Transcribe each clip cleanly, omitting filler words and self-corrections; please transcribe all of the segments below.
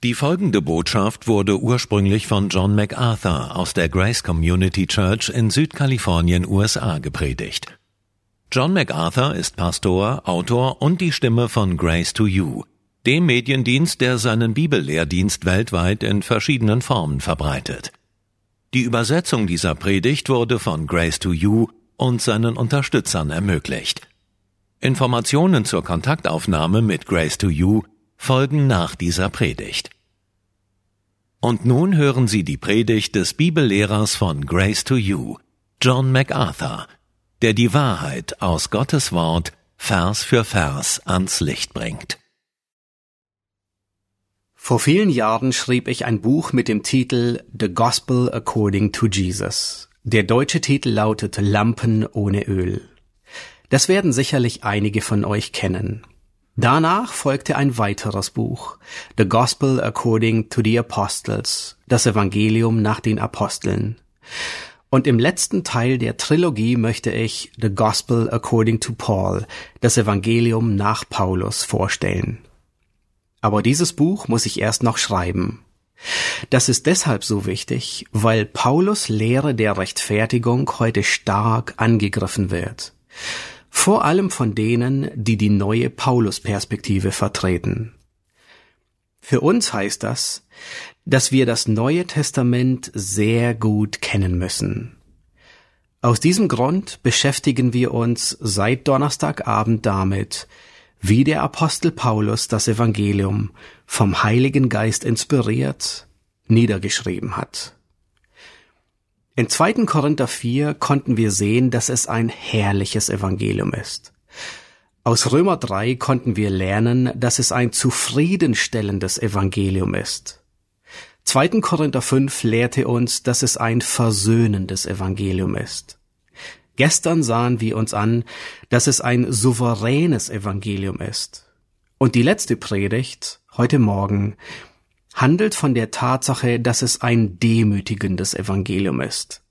Die folgende Botschaft wurde ursprünglich von John MacArthur aus der Grace Community Church in Südkalifornien, USA, gepredigt. John MacArthur ist Pastor, Autor und die Stimme von Grace to You, dem Mediendienst, der seinen Bibellehrdienst weltweit in verschiedenen Formen verbreitet. Die Übersetzung dieser Predigt wurde von Grace to You und seinen Unterstützern ermöglicht. Informationen zur Kontaktaufnahme mit Grace to You folgen nach dieser Predigt. Und nun hören Sie die Predigt des Bibellehrers von Grace to You, John MacArthur, der die Wahrheit aus Gottes Wort Vers für Vers ans Licht bringt. Vor vielen Jahren schrieb ich ein Buch mit dem Titel The Gospel According to Jesus. Der deutsche Titel lautet Lampen ohne Öl. Das werden sicherlich einige von euch kennen. Danach folgte ein weiteres Buch, The Gospel According to the Apostles, das Evangelium nach den Aposteln. Und im letzten Teil der Trilogie möchte ich The Gospel According to Paul, das Evangelium nach Paulus, vorstellen. Aber dieses Buch muss ich erst noch schreiben. Das ist deshalb so wichtig, weil Paulus' Lehre der Rechtfertigung heute stark angegriffen wird. Vor allem von denen, die die neue Paulus-Perspektive vertreten. Für uns heißt das, dass wir das Neue Testament sehr gut kennen müssen. Aus diesem Grund beschäftigen wir uns seit Donnerstagabend damit, wie der Apostel Paulus das Evangelium vom Heiligen Geist inspiriert, niedergeschrieben hat. In 2. Korinther 4 konnten wir sehen, dass es ein herrliches Evangelium ist. Aus Römer 3 konnten wir lernen, dass es ein zufriedenstellendes Evangelium ist. 2. Korinther 5 lehrte uns, dass es ein versöhnendes Evangelium ist. Gestern sahen wir uns an, dass es ein souveränes Evangelium ist. Und die letzte Predigt, heute Morgen, handelt von der Tatsache, dass es ein demütigendes Evangelium ist.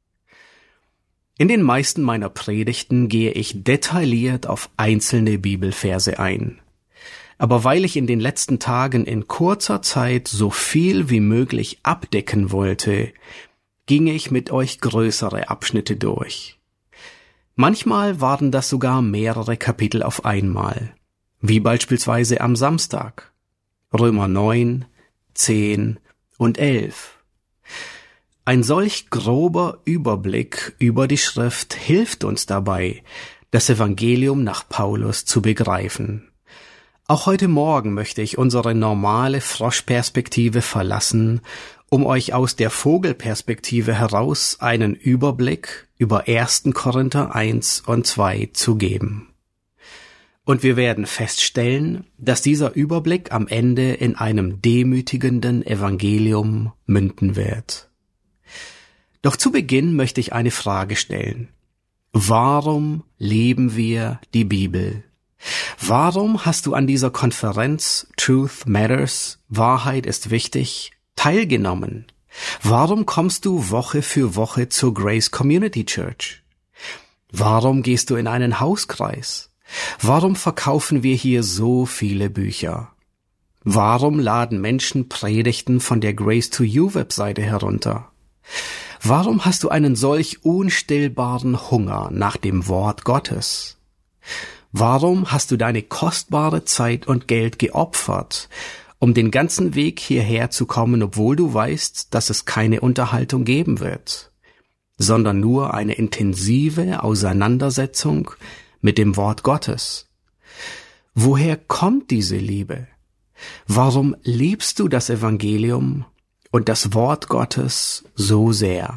In den meisten meiner Predigten gehe ich detailliert auf einzelne Bibelverse ein. Aber weil ich in den letzten Tagen in kurzer Zeit so viel wie möglich abdecken wollte, ging ich mit euch größere Abschnitte durch. Manchmal waren das sogar mehrere Kapitel auf einmal, wie beispielsweise am Samstag, Römer 9, 10 und 11. Ein solch grober Überblick über die Schrift hilft uns dabei, das Evangelium nach Paulus zu begreifen. Auch heute Morgen möchte ich unsere normale Froschperspektive verlassen, um euch aus der Vogelperspektive heraus einen Überblick über 1. Korinther 1 und 2 zu geben. Und wir werden feststellen, dass dieser Überblick am Ende in einem demütigenden Evangelium münden wird. Doch zu Beginn möchte ich eine Frage stellen. Warum lieben wir die Bibel? Warum hast du an dieser Konferenz Truth Matters, Wahrheit ist wichtig, teilgenommen? Warum kommst du Woche für Woche zur Grace Community Church? Warum gehst du in einen Hauskreis? Warum verkaufen wir hier so viele Bücher? Warum laden Menschen Predigten von der Grace to You Webseite herunter? Warum hast du einen solch unstillbaren Hunger nach dem Wort Gottes? Warum hast du deine kostbare Zeit und Geld geopfert, um den ganzen Weg hierher zu kommen, obwohl du weißt, dass es keine Unterhaltung geben wird, sondern nur eine intensive Auseinandersetzung mit dem Wort Gottes? Woher kommt diese Liebe? Warum liebst du das Evangelium und das Wort Gottes so sehr?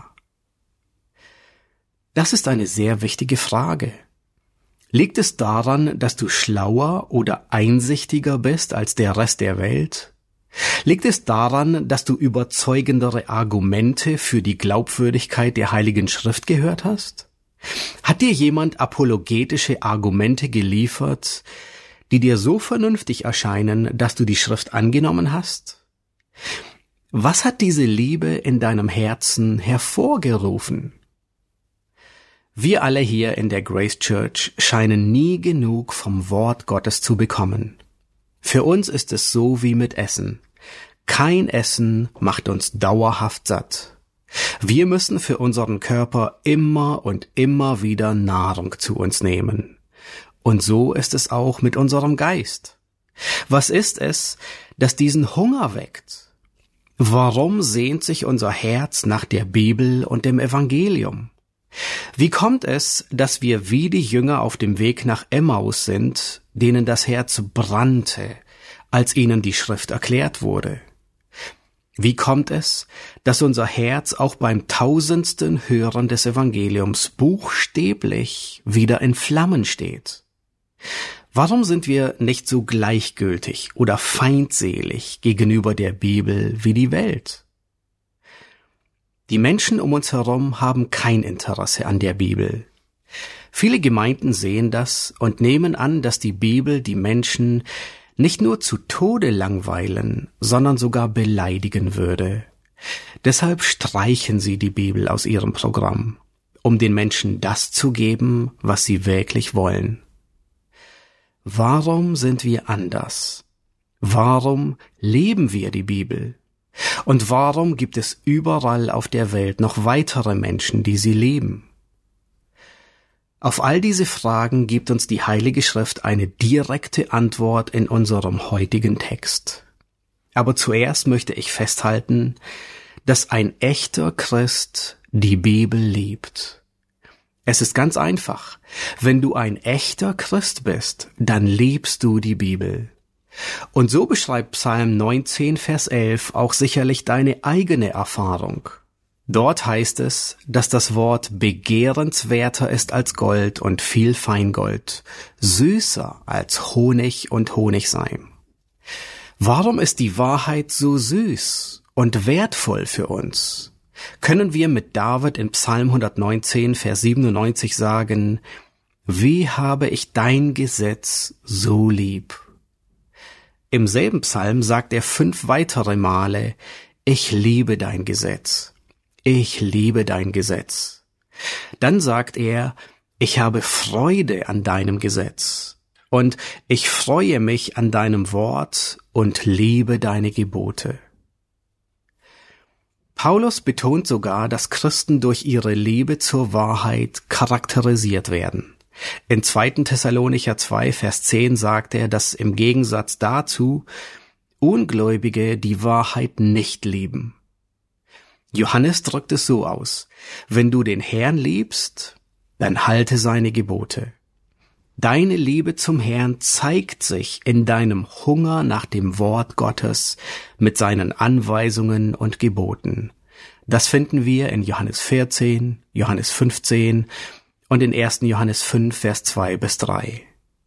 Das ist eine sehr wichtige Frage. Liegt es daran, dass du schlauer oder einsichtiger bist als der Rest der Welt? Liegt es daran, dass du überzeugendere Argumente für die Glaubwürdigkeit der Heiligen Schrift gehört hast? Hat dir jemand apologetische Argumente geliefert, die dir so vernünftig erscheinen, dass du die Schrift angenommen hast? Was hat diese Liebe in deinem Herzen hervorgerufen? Wir alle hier in der Grace Church scheinen nie genug vom Wort Gottes zu bekommen. Für uns ist es so wie mit Essen. Kein Essen macht uns dauerhaft satt. Wir müssen für unseren Körper immer und immer wieder Nahrung zu uns nehmen. Und so ist es auch mit unserem Geist. Was ist es, das diesen Hunger weckt? Warum sehnt sich unser Herz nach der Bibel und dem Evangelium? Wie kommt es, dass wir wie die Jünger auf dem Weg nach Emmaus sind, denen das Herz brannte, als ihnen die Schrift erklärt wurde? Wie kommt es, dass unser Herz auch beim 1000. Hören des Evangeliums buchstäblich wieder in Flammen steht? Warum sind wir nicht so gleichgültig oder feindselig gegenüber der Bibel wie die Welt? Die Menschen um uns herum haben kein Interesse an der Bibel. Viele Gemeinden sehen das und nehmen an, dass die Bibel die Menschen nicht nur zu Tode langweilen, sondern sogar beleidigen würde. Deshalb streichen sie die Bibel aus ihrem Programm, um den Menschen das zu geben, was sie wirklich wollen. Warum sind wir anders? Warum leben wir die Bibel? Und warum gibt es überall auf der Welt noch weitere Menschen, die sie leben? Auf all diese Fragen gibt uns die Heilige Schrift eine direkte Antwort in unserem heutigen Text. Aber zuerst möchte ich festhalten, dass ein echter Christ die Bibel liebt. Es ist ganz einfach. Wenn du ein echter Christ bist, dann liebst du die Bibel. Und so beschreibt Psalm 19, Vers 11 auch sicherlich deine eigene Erfahrung. Dort heißt es, dass das Wort begehrenswerter ist als Gold und viel Feingold, süßer als Honig und Honigseim. Warum ist die Wahrheit so süß und wertvoll für uns? Können wir mit David in Psalm 119, Vers 97 sagen, wie habe ich dein Gesetz so lieb? Im selben Psalm sagt er 5 weitere Male, ich liebe dein Gesetz. Ich liebe dein Gesetz. Dann sagt er, ich habe Freude an deinem Gesetz und ich freue mich an deinem Wort und liebe deine Gebote. Paulus betont sogar, dass Christen durch ihre Liebe zur Wahrheit charakterisiert werden. In 2. Thessalonicher 2, Vers 10 sagt er, dass im Gegensatz dazu Ungläubige die Wahrheit nicht lieben. Johannes drückt es so aus, wenn du den Herrn liebst, dann halte seine Gebote. Deine Liebe zum Herrn zeigt sich in deinem Hunger nach dem Wort Gottes mit seinen Anweisungen und Geboten. Das finden wir in Johannes 14, Johannes 15 und in 1. Johannes 5, Vers 2 bis 3.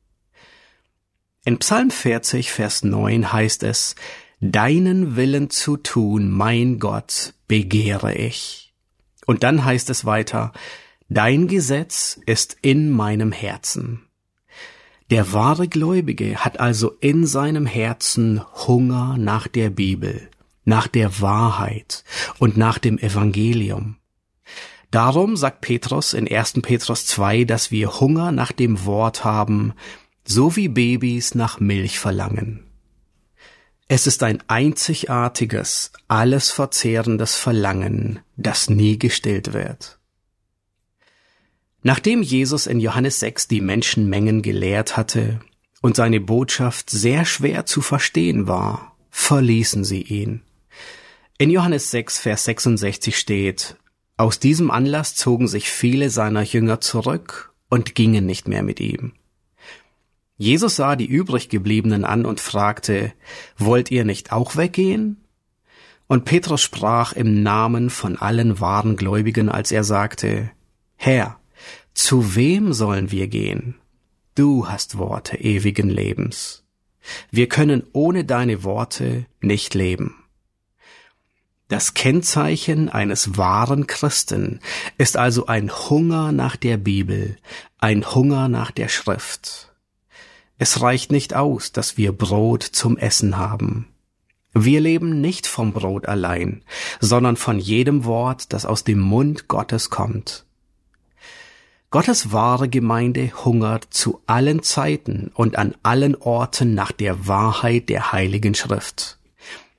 In Psalm 40, Vers 9 heißt es, deinen Willen zu tun, mein Gott, begehre ich. Und dann heißt es weiter, dein Gesetz ist in meinem Herzen. Der wahre Gläubige hat also in seinem Herzen Hunger nach der Bibel, nach der Wahrheit und nach dem Evangelium. Darum sagt Petrus in 1. Petrus 2, dass wir Hunger nach dem Wort haben, so wie Babys nach Milch verlangen. Es ist ein einzigartiges, alles verzehrendes Verlangen, das nie gestillt wird. Nachdem Jesus in Johannes 6 die Menschenmengen gelehrt hatte und seine Botschaft sehr schwer zu verstehen war, verließen sie ihn. In Johannes 6, Vers 66 steht, aus diesem Anlass zogen sich viele seiner Jünger zurück und gingen nicht mehr mit ihm. Jesus sah die übriggebliebenen an und fragte, wollt ihr nicht auch weggehen? Und Petrus sprach im Namen von allen wahren Gläubigen, als er sagte, Herr, zu wem sollen wir gehen? Du hast Worte ewigen Lebens. Wir können ohne deine Worte nicht leben. Das Kennzeichen eines wahren Christen ist also ein Hunger nach der Bibel, ein Hunger nach der Schrift. Es reicht nicht aus, dass wir Brot zum Essen haben. Wir leben nicht vom Brot allein, sondern von jedem Wort, das aus dem Mund Gottes kommt. Gottes wahre Gemeinde hungert zu allen Zeiten und an allen Orten nach der Wahrheit der Heiligen Schrift.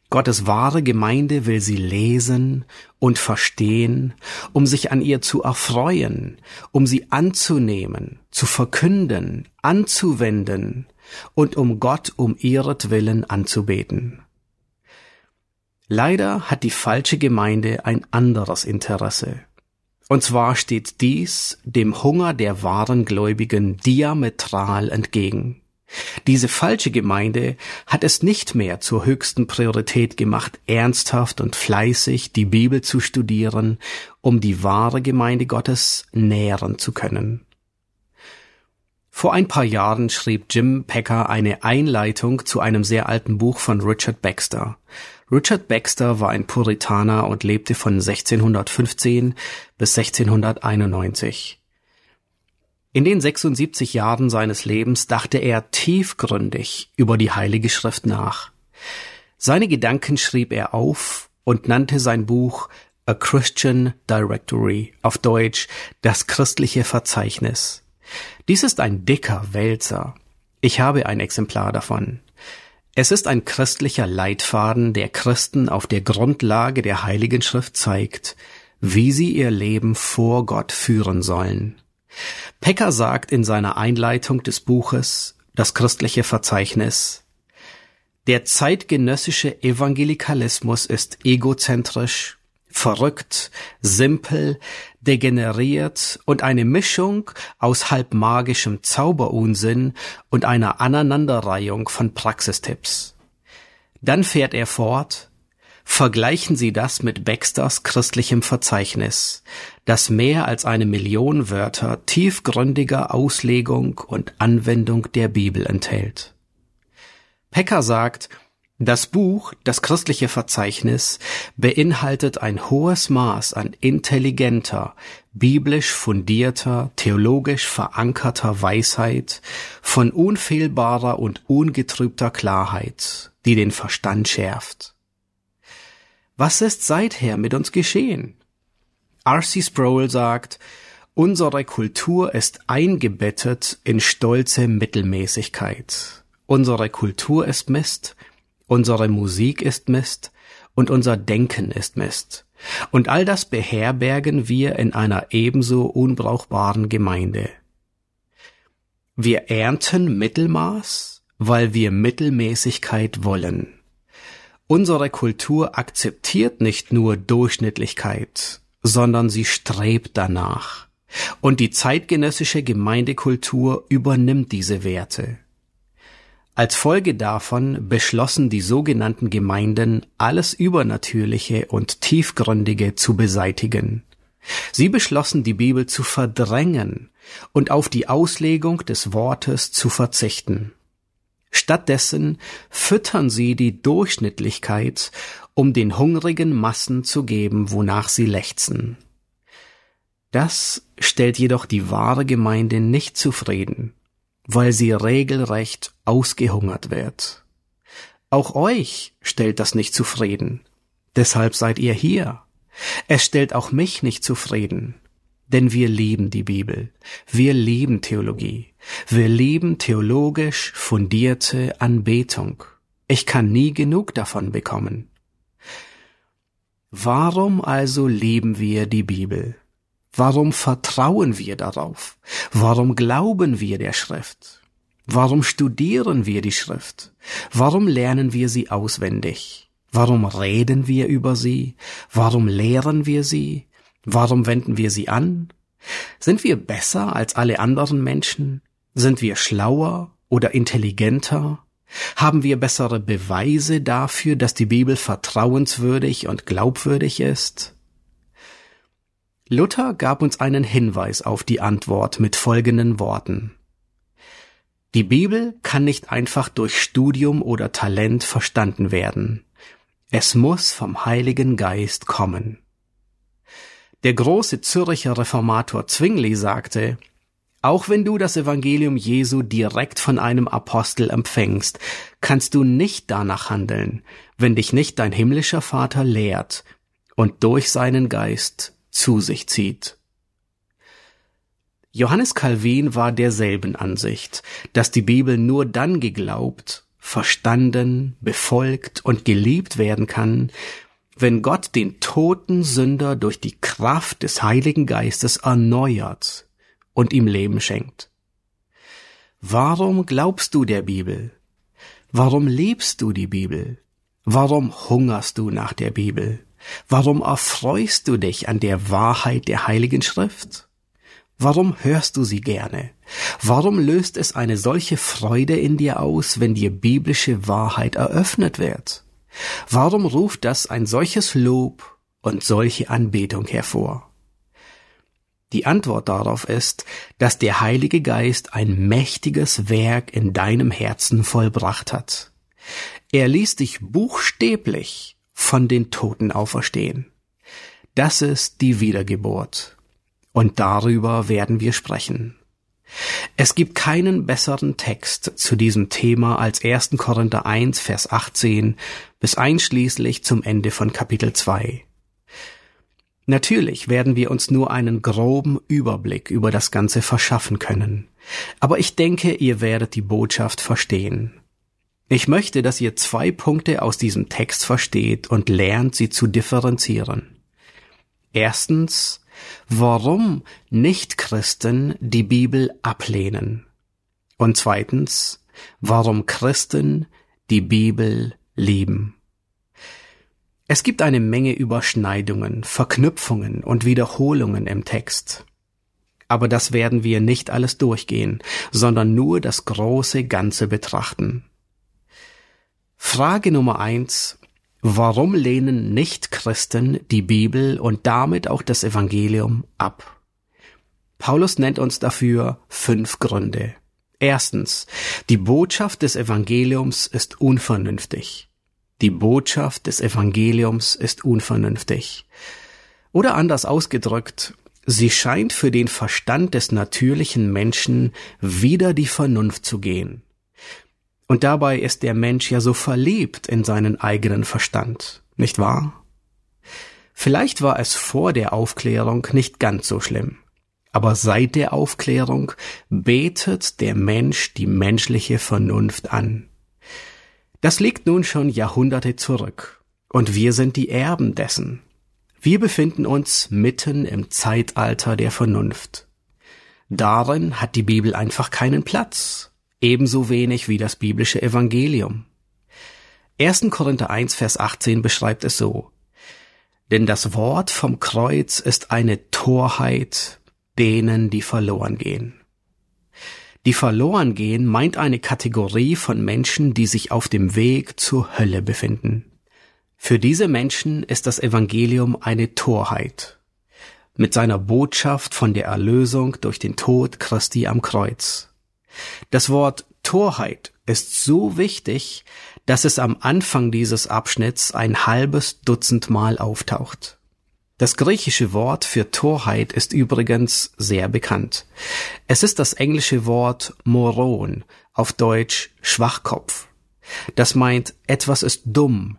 Gottes wahre Gemeinde will sie lesen und verstehen, um sich an ihr zu erfreuen, um sie anzunehmen, zu verkünden, anzuwenden und um Gott um ihretwillen anzubeten. Leider hat die falsche Gemeinde ein anderes Interesse. Und zwar steht dies dem Hunger der wahren Gläubigen diametral entgegen. Diese falsche Gemeinde hat es nicht mehr zur höchsten Priorität gemacht, ernsthaft und fleißig die Bibel zu studieren, um die wahre Gemeinde Gottes nähren zu können. Vor ein paar Jahren schrieb Jim Packer eine Einleitung zu einem sehr alten Buch von Richard Baxter. Richard Baxter war ein Puritaner und lebte von 1615 bis 1691. In den 76 Jahren seines Lebens dachte er tiefgründig über die Heilige Schrift nach. Seine Gedanken schrieb er auf und nannte sein Buch A Christian Directory, auf Deutsch das christliche Verzeichnis. Dies ist ein dicker Wälzer. Ich habe ein Exemplar davon. Es ist ein christlicher Leitfaden, der Christen auf der Grundlage der Heiligen Schrift zeigt, wie sie ihr Leben vor Gott führen sollen. Packer sagt in seiner Einleitung des Buches, das christliche Verzeichnis: Der zeitgenössische Evangelikalismus ist egozentrisch, verrückt, simpel, degeneriert und eine Mischung aus halb magischem Zauberunsinn und einer Aneinanderreihung von Praxistipps. Dann fährt er fort: Vergleichen Sie das mit Baxters christlichem Verzeichnis, das mehr als 1 Million Wörter tiefgründiger Auslegung und Anwendung der Bibel enthält. Packer sagt, das Buch, das christliche Verzeichnis, beinhaltet ein hohes Maß an intelligenter, biblisch fundierter, theologisch verankerter Weisheit, von unfehlbarer und ungetrübter Klarheit, die den Verstand schärft. Was ist seither mit uns geschehen? R.C. Sproul sagt, unsere Kultur ist eingebettet in stolze Mittelmäßigkeit. Unsere Kultur ist Mist, unsere Musik ist Mist und unser Denken ist Mist. Und all das beherbergen wir in einer ebenso unbrauchbaren Gemeinde. Wir ernten Mittelmaß, weil wir Mittelmäßigkeit wollen. Unsere Kultur akzeptiert nicht nur Durchschnittlichkeit, sondern sie strebt danach. Und die zeitgenössische Gemeindekultur übernimmt diese Werte. Als Folge davon beschlossen die sogenannten Gemeinden, alles Übernatürliche und Tiefgründige zu beseitigen. Sie beschlossen, die Bibel zu verdrängen und auf die Auslegung des Wortes zu verzichten. Stattdessen füttern sie die Durchschnittlichkeit, um den hungrigen Massen zu geben, wonach sie lechzen. Das stellt jedoch die wahre Gemeinde nicht zufrieden, weil sie regelrecht ausgehungert wird. Auch euch stellt das nicht zufrieden, deshalb seid ihr hier. Es stellt auch mich nicht zufrieden. Denn wir lieben die Bibel, wir lieben Theologie, wir lieben theologisch fundierte Anbetung. Ich kann nie genug davon bekommen. Warum also lieben wir die Bibel? Warum vertrauen wir darauf? Warum glauben wir der Schrift? Warum studieren wir die Schrift? Warum lernen wir sie auswendig? Warum reden wir über sie? Warum lehren wir sie? Warum wenden wir sie an? Sind wir besser als alle anderen Menschen? Sind wir schlauer oder intelligenter? Haben wir bessere Beweise dafür, dass die Bibel vertrauenswürdig und glaubwürdig ist? Luther gab uns einen Hinweis auf die Antwort mit folgenden Worten: Die Bibel kann nicht einfach durch Studium oder Talent verstanden werden. Es muss vom Heiligen Geist kommen. Der große Zürcher Reformator Zwingli sagte, auch wenn du das Evangelium Jesu direkt von einem Apostel empfängst, kannst du nicht danach handeln, wenn dich nicht dein himmlischer Vater lehrt und durch seinen Geist zu sich zieht. Johannes Calvin war derselben Ansicht, dass die Bibel nur dann geglaubt verstanden, befolgt und geliebt werden kann, wenn Gott den toten Sünder durch die Kraft des Heiligen Geistes erneuert und ihm Leben schenkt. Warum glaubst du der Bibel? Warum liebst du die Bibel? Warum hungerst du nach der Bibel? Warum erfreust du dich an der Wahrheit der Heiligen Schrift? Warum hörst du sie gerne? Warum löst es eine solche Freude in dir aus, wenn dir biblische Wahrheit eröffnet wird? Warum ruft das ein solches Lob und solche Anbetung hervor? Die Antwort darauf ist, dass der Heilige Geist ein mächtiges Werk in deinem Herzen vollbracht hat. Er ließ dich buchstäblich von den Toten auferstehen. Das ist die Wiedergeburt. Und darüber werden wir sprechen. Es gibt keinen besseren Text zu diesem Thema als 1. Korinther 1, Vers 18 bis einschließlich zum Ende von Kapitel 2. Natürlich werden wir uns nur einen groben Überblick über das Ganze verschaffen können, aber ich denke, ihr werdet die Botschaft verstehen. Ich möchte, dass ihr 2 Punkte aus diesem Text versteht und lernt, sie zu differenzieren. Erstens, warum Nichtchristen die Bibel ablehnen. Und zweitens, warum Christen die Bibel lieben. Es gibt eine Menge Überschneidungen, Verknüpfungen und Wiederholungen im Text. Aber das werden wir nicht alles durchgehen, sondern nur das große Ganze betrachten. Frage Nummer 1. Warum lehnen Nichtchristen die Bibel und damit auch das Evangelium ab? Paulus nennt uns dafür 5 Gründe. Erstens, die Botschaft des Evangeliums ist unvernünftig. Die Botschaft des Evangeliums ist unvernünftig. Oder anders ausgedrückt, sie scheint für den Verstand des natürlichen Menschen wider die Vernunft zu gehen. Und dabei ist der Mensch ja so verliebt in seinen eigenen Verstand, nicht wahr? Vielleicht war es vor der Aufklärung nicht ganz so schlimm, aber seit der Aufklärung betet der Mensch die menschliche Vernunft an. Das liegt nun schon Jahrhunderte zurück, und wir sind die Erben dessen. Wir befinden uns mitten im Zeitalter der Vernunft. Darin hat die Bibel einfach keinen Platz. Ebenso wenig wie das biblische Evangelium. 1. Korinther 1, Vers 18 beschreibt es so: Denn das Wort vom Kreuz ist eine Torheit denen, die verloren gehen. Die verloren gehen meint eine Kategorie von Menschen, die sich auf dem Weg zur Hölle befinden. Für diese Menschen ist das Evangelium eine Torheit. Mit seiner Botschaft von der Erlösung durch den Tod Christi am Kreuz. Das Wort Torheit ist so wichtig, dass es am Anfang dieses Abschnitts ein halbes Dutzend Mal auftaucht. Das griechische Wort für Torheit ist übrigens sehr bekannt. Es ist das englische Wort Moron, auf Deutsch Schwachkopf. Das meint, etwas ist dumm,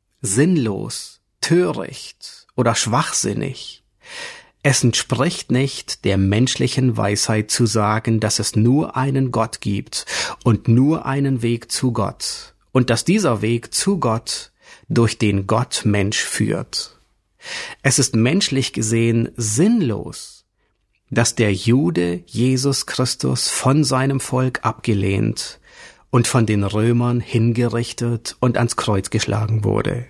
sinnlos, töricht oder schwachsinnig. Es entspricht nicht der menschlichen Weisheit zu sagen, dass es nur einen Gott gibt und nur einen Weg zu Gott und dass dieser Weg zu Gott durch den Gott Mensch führt. Es ist menschlich gesehen sinnlos, dass der Jude Jesus Christus von seinem Volk abgelehnt und von den Römern hingerichtet und ans Kreuz geschlagen wurde.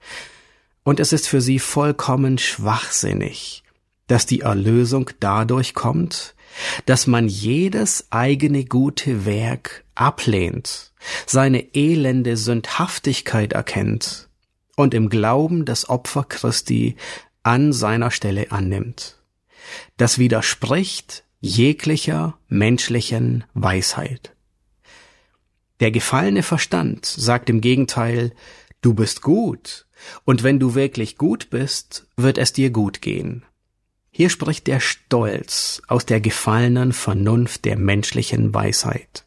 Und es ist für sie vollkommen schwachsinnig, dass die Erlösung dadurch kommt, dass man jedes eigene gute Werk ablehnt, seine elende Sündhaftigkeit erkennt und im Glauben das Opfer Christi an seiner Stelle annimmt. Das widerspricht jeglicher menschlichen Weisheit. Der gefallene Verstand sagt im Gegenteil, du bist gut, und wenn du wirklich gut bist, wird es dir gut gehen. Hier spricht der Stolz aus der gefallenen Vernunft der menschlichen Weisheit.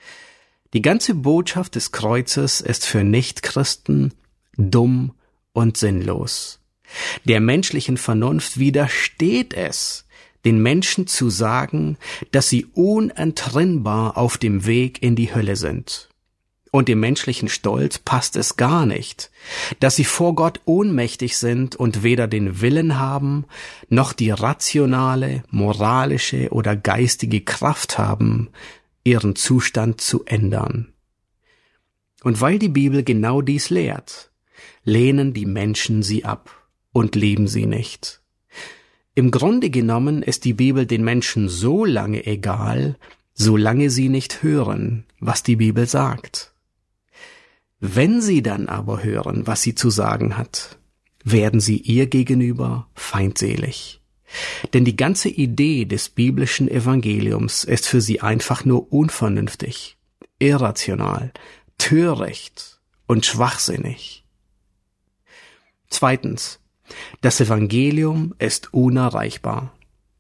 Die ganze Botschaft des Kreuzes ist für Nichtchristen dumm und sinnlos. Der menschlichen Vernunft widersteht es, den Menschen zu sagen, dass sie unentrinnbar auf dem Weg in die Hölle sind. Und dem menschlichen Stolz passt es gar nicht, dass sie vor Gott ohnmächtig sind und weder den Willen haben, noch die rationale, moralische oder geistige Kraft haben, ihren Zustand zu ändern. Und weil die Bibel genau dies lehrt, lehnen die Menschen sie ab und lieben sie nicht. Im Grunde genommen ist die Bibel den Menschen so lange egal, solange sie nicht hören, was die Bibel sagt. Wenn sie dann aber hören, was sie zu sagen hat, werden sie ihr gegenüber feindselig. Denn die ganze Idee des biblischen Evangeliums ist für sie einfach nur unvernünftig, irrational, töricht und schwachsinnig. Zweitens, das Evangelium ist unerreichbar.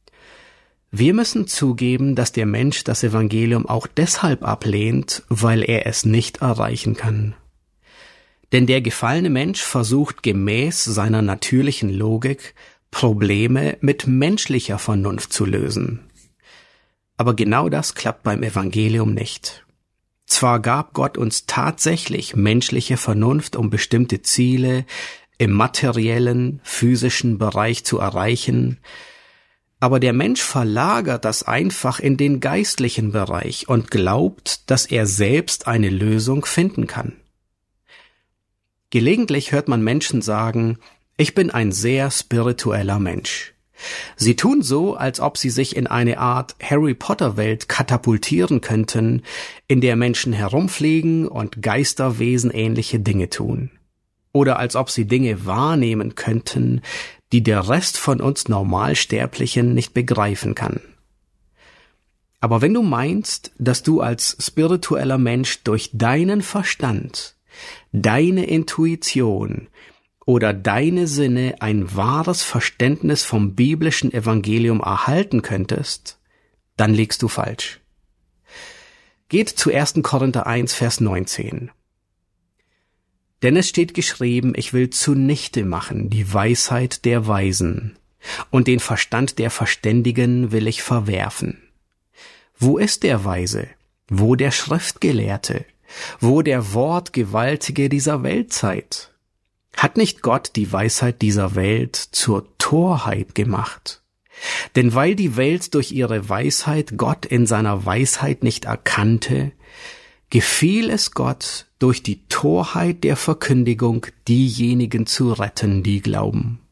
Wir müssen zugeben, dass der Mensch das Evangelium auch deshalb ablehnt, weil er es nicht erreichen kann. Denn der gefallene Mensch versucht gemäß seiner natürlichen Logik, Probleme mit menschlicher Vernunft zu lösen. Aber genau das klappt beim Evangelium nicht. Zwar gab Gott uns tatsächlich menschliche Vernunft, um bestimmte Ziele im materiellen, physischen Bereich zu erreichen, aber der Mensch verlagert das einfach in den geistlichen Bereich und glaubt, dass er selbst eine Lösung finden kann. Gelegentlich hört man Menschen sagen, ich bin ein sehr spiritueller Mensch. Sie tun so, als ob sie sich in eine Art Harry-Potter-Welt katapultieren könnten, in der Menschen herumfliegen und geisterwesenähnliche Dinge tun. Oder als ob sie Dinge wahrnehmen könnten, die der Rest von uns Normalsterblichen nicht begreifen kann. Aber wenn du meinst, dass du als spiritueller Mensch durch deinen Verstand, deine Intuition oder deine Sinne ein wahres Verständnis vom biblischen Evangelium erhalten könntest, dann liegst du falsch. Geht zu 1. Korinther 1, Vers 19. Denn es steht geschrieben, ich will zunichte machen die Weisheit der Weisen, und den Verstand der Verständigen will ich verwerfen. Wo ist der Weise? Wo der Schriftgelehrte? Wo der Wortgewaltige dieser Weltzeit? Hat nicht Gott die Weisheit dieser Welt zur Torheit gemacht? Denn weil die Welt durch ihre Weisheit Gott in seiner Weisheit nicht erkannte, gefiel es Gott, durch die Torheit der Verkündigung diejenigen zu retten, die glauben.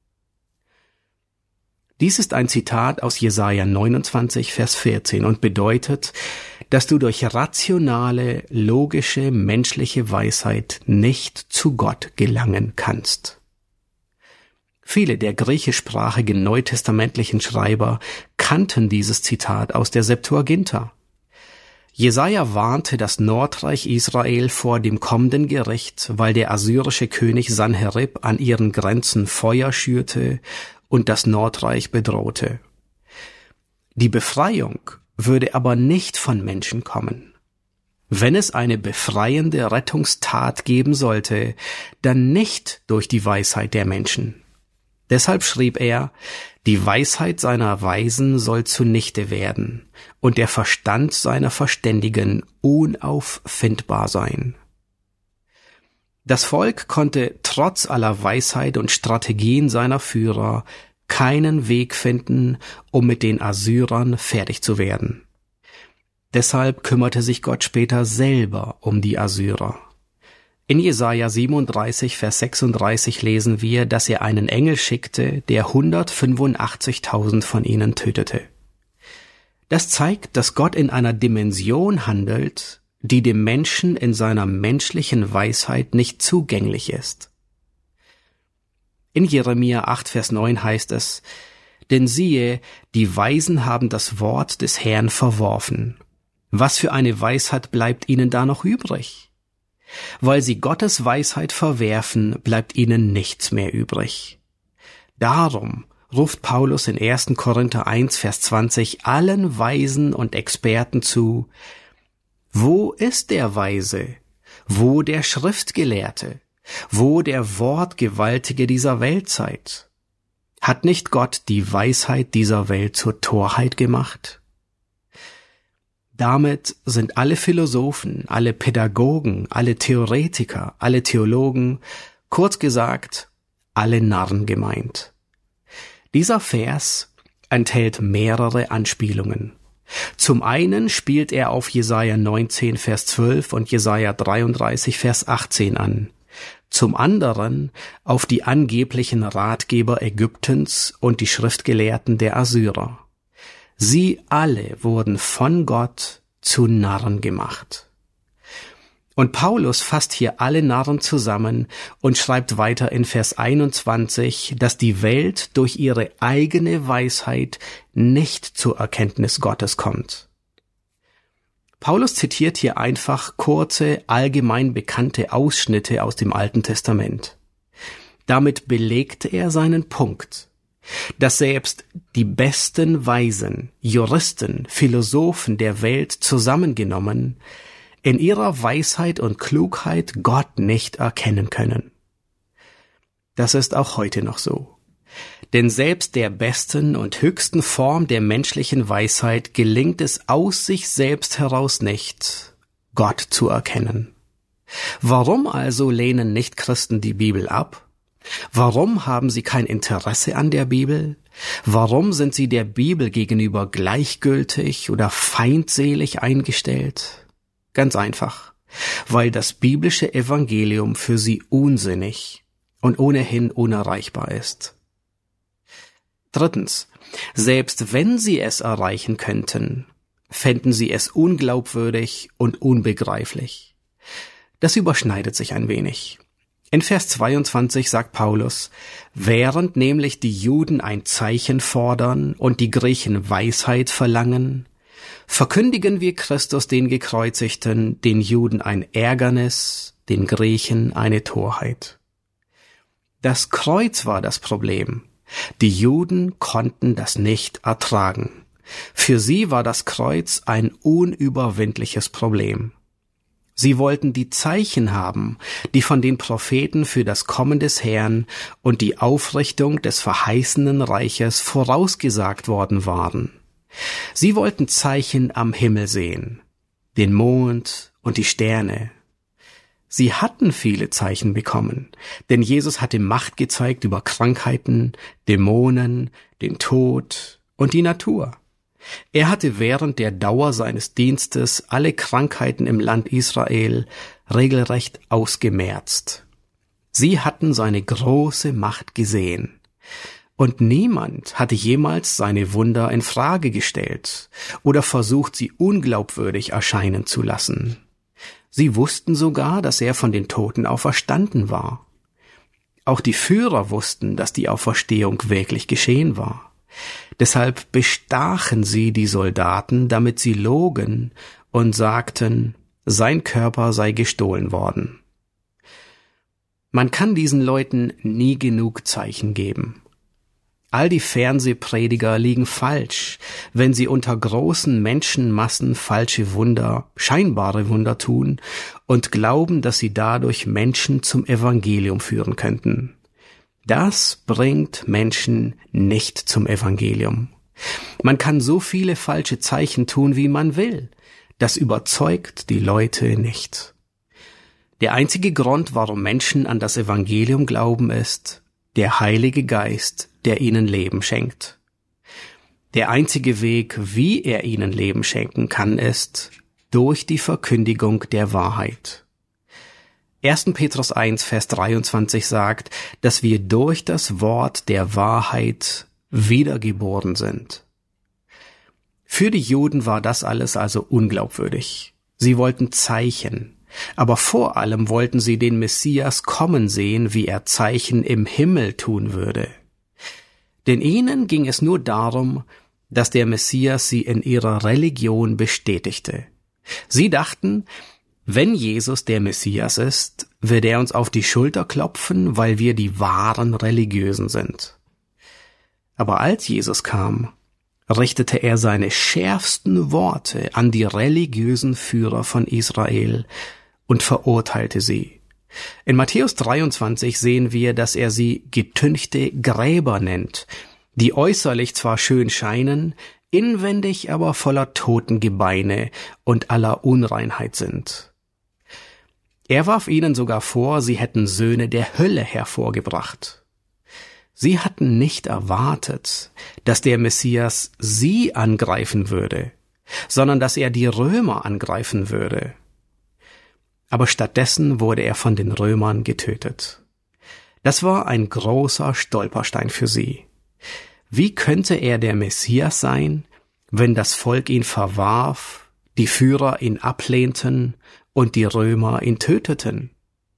Dies ist ein Zitat aus Jesaja 29, Vers 14 und bedeutet, dass du durch rationale, logische, menschliche Weisheit nicht zu Gott gelangen kannst. Viele der griechischsprachigen neutestamentlichen Schreiber kannten dieses Zitat aus der Septuaginta. Jesaja warnte das Nordreich Israel vor dem kommenden Gericht, weil der assyrische König Sanherib an ihren Grenzen Feuer schürte und das Nordreich bedrohte. Die Befreiung würde aber nicht von Menschen kommen. Wenn es eine befreiende Rettungstat geben sollte, dann nicht durch die Weisheit der Menschen. Deshalb schrieb er, die Weisheit seiner Weisen soll zunichte werden und der Verstand seiner Verständigen unauffindbar sein. Das Volk konnte trotz aller Weisheit und Strategien seiner Führer keinen Weg finden, um mit den Assyrern fertig zu werden. Deshalb kümmerte sich Gott später selber um die Assyrer. In Jesaja 37, Vers 36 lesen wir, dass er einen Engel schickte, der 185.000 von ihnen tötete. Das zeigt, dass Gott in einer Dimension handelt, die dem Menschen in seiner menschlichen Weisheit nicht zugänglich ist. In Jeremia 8, Vers 9 heißt es, denn siehe, die Weisen haben das Wort des Herrn verworfen. Was für eine Weisheit bleibt ihnen da noch übrig? Weil sie Gottes Weisheit verwerfen, bleibt ihnen nichts mehr übrig. Darum ruft Paulus in 1. Korinther 1, Vers 20 allen Weisen und Experten zu, wo ist der Weise? Wo der Schriftgelehrte? Wo der Wortgewaltige dieser Weltzeit? Hat nicht Gott die Weisheit dieser Welt zur Torheit gemacht? Damit sind alle Philosophen, alle Pädagogen, alle Theoretiker, alle Theologen, kurz gesagt, alle Narren gemeint. Dieser Vers enthält mehrere Anspielungen. Zum einen spielt er auf Jesaja 19, Vers 12 und Jesaja 33, Vers 18 an. Zum anderen auf die angeblichen Ratgeber Ägyptens und die Schriftgelehrten der Assyrer. Sie alle wurden von Gott zu Narren gemacht. Und Paulus fasst hier alle Narren zusammen und schreibt weiter in Vers 21, dass die Welt durch ihre eigene Weisheit nicht zur Erkenntnis Gottes kommt. Paulus zitiert hier einfach kurze, allgemein bekannte Ausschnitte aus dem Alten Testament. Damit belegt er seinen Punkt, dass selbst die besten Weisen, Juristen, Philosophen der Welt zusammengenommen in ihrer Weisheit und Klugheit Gott nicht erkennen können. Das ist auch heute noch so. Denn selbst der besten und höchsten Form der menschlichen Weisheit gelingt es aus sich selbst heraus nicht, Gott zu erkennen. Warum also lehnen Nichtchristen die Bibel ab? Warum haben sie kein Interesse an der Bibel? Warum sind sie der Bibel gegenüber gleichgültig oder feindselig eingestellt? Ganz einfach, weil das biblische Evangelium für sie unsinnig und ohnehin unerreichbar ist. Drittens, selbst wenn sie es erreichen könnten, fänden sie es unglaubwürdig und unbegreiflich. Das überschneidet sich ein wenig. In Vers 22 sagt Paulus, während nämlich die Juden ein Zeichen fordern und die Griechen Weisheit verlangen, verkündigen wir Christus den Gekreuzigten, den Juden ein Ärgernis, den Griechen eine Torheit. Das Kreuz war das Problem. Die Juden konnten das nicht ertragen. Für sie war das Kreuz ein unüberwindliches Problem. Sie wollten die Zeichen haben, die von den Propheten für das Kommen des Herrn und die Aufrichtung des verheißenen Reiches vorausgesagt worden waren. Sie wollten Zeichen am Himmel sehen, den Mond und die Sterne. Sie hatten viele Zeichen bekommen, denn Jesus hatte Macht gezeigt über Krankheiten, Dämonen, den Tod und die Natur. Er hatte während der Dauer seines Dienstes alle Krankheiten im Land Israel regelrecht ausgemerzt. Sie hatten seine große Macht gesehen. Und niemand hatte jemals seine Wunder in Frage gestellt oder versucht, sie unglaubwürdig erscheinen zu lassen. Sie wussten sogar, dass er von den Toten auferstanden war. Auch die Führer wussten, dass die Auferstehung wirklich geschehen war. Deshalb bestachen sie die Soldaten, damit sie logen und sagten, sein Körper sei gestohlen worden. Man kann diesen Leuten nie genug Zeichen geben. All die Fernsehprediger liegen falsch, wenn sie unter großen Menschenmassen falsche Wunder, scheinbare Wunder tun und glauben, dass sie dadurch Menschen zum Evangelium führen könnten. Das bringt Menschen nicht zum Evangelium. Man kann so viele falsche Zeichen tun, wie man will. Das überzeugt die Leute nicht. Der einzige Grund, warum Menschen an das Evangelium glauben, ist der Heilige Geist, der ihnen Leben schenkt. Der einzige Weg, wie er ihnen Leben schenken kann, ist durch die Verkündigung der Wahrheit. 1. Petrus 1, Vers 23 sagt, dass wir durch das Wort der Wahrheit wiedergeboren sind. Für die Juden war das alles also unglaubwürdig. Sie wollten Zeichen, aber vor allem wollten sie den Messias kommen sehen, wie er Zeichen im Himmel tun würde. Denn ihnen ging es nur darum, dass der Messias sie in ihrer Religion bestätigte. Sie dachten, wenn Jesus der Messias ist, wird er uns auf die Schulter klopfen, weil wir die wahren Religiösen sind. Aber als Jesus kam, richtete er seine schärfsten Worte an die religiösen Führer von Israel und verurteilte sie. In Matthäus 23 sehen wir, dass er sie getünchte Gräber nennt, die äußerlich zwar schön scheinen, inwendig aber voller Totengebeine und aller Unreinheit sind. Er warf ihnen sogar vor, sie hätten Söhne der Hölle hervorgebracht. Sie hatten nicht erwartet, dass der Messias sie angreifen würde, sondern dass er die Römer angreifen würde. Aber stattdessen wurde er von den Römern getötet. Das war ein großer Stolperstein für sie. Wie könnte er der Messias sein, wenn das Volk ihn verwarf, die Führer ihn ablehnten und die Römer ihn töteten?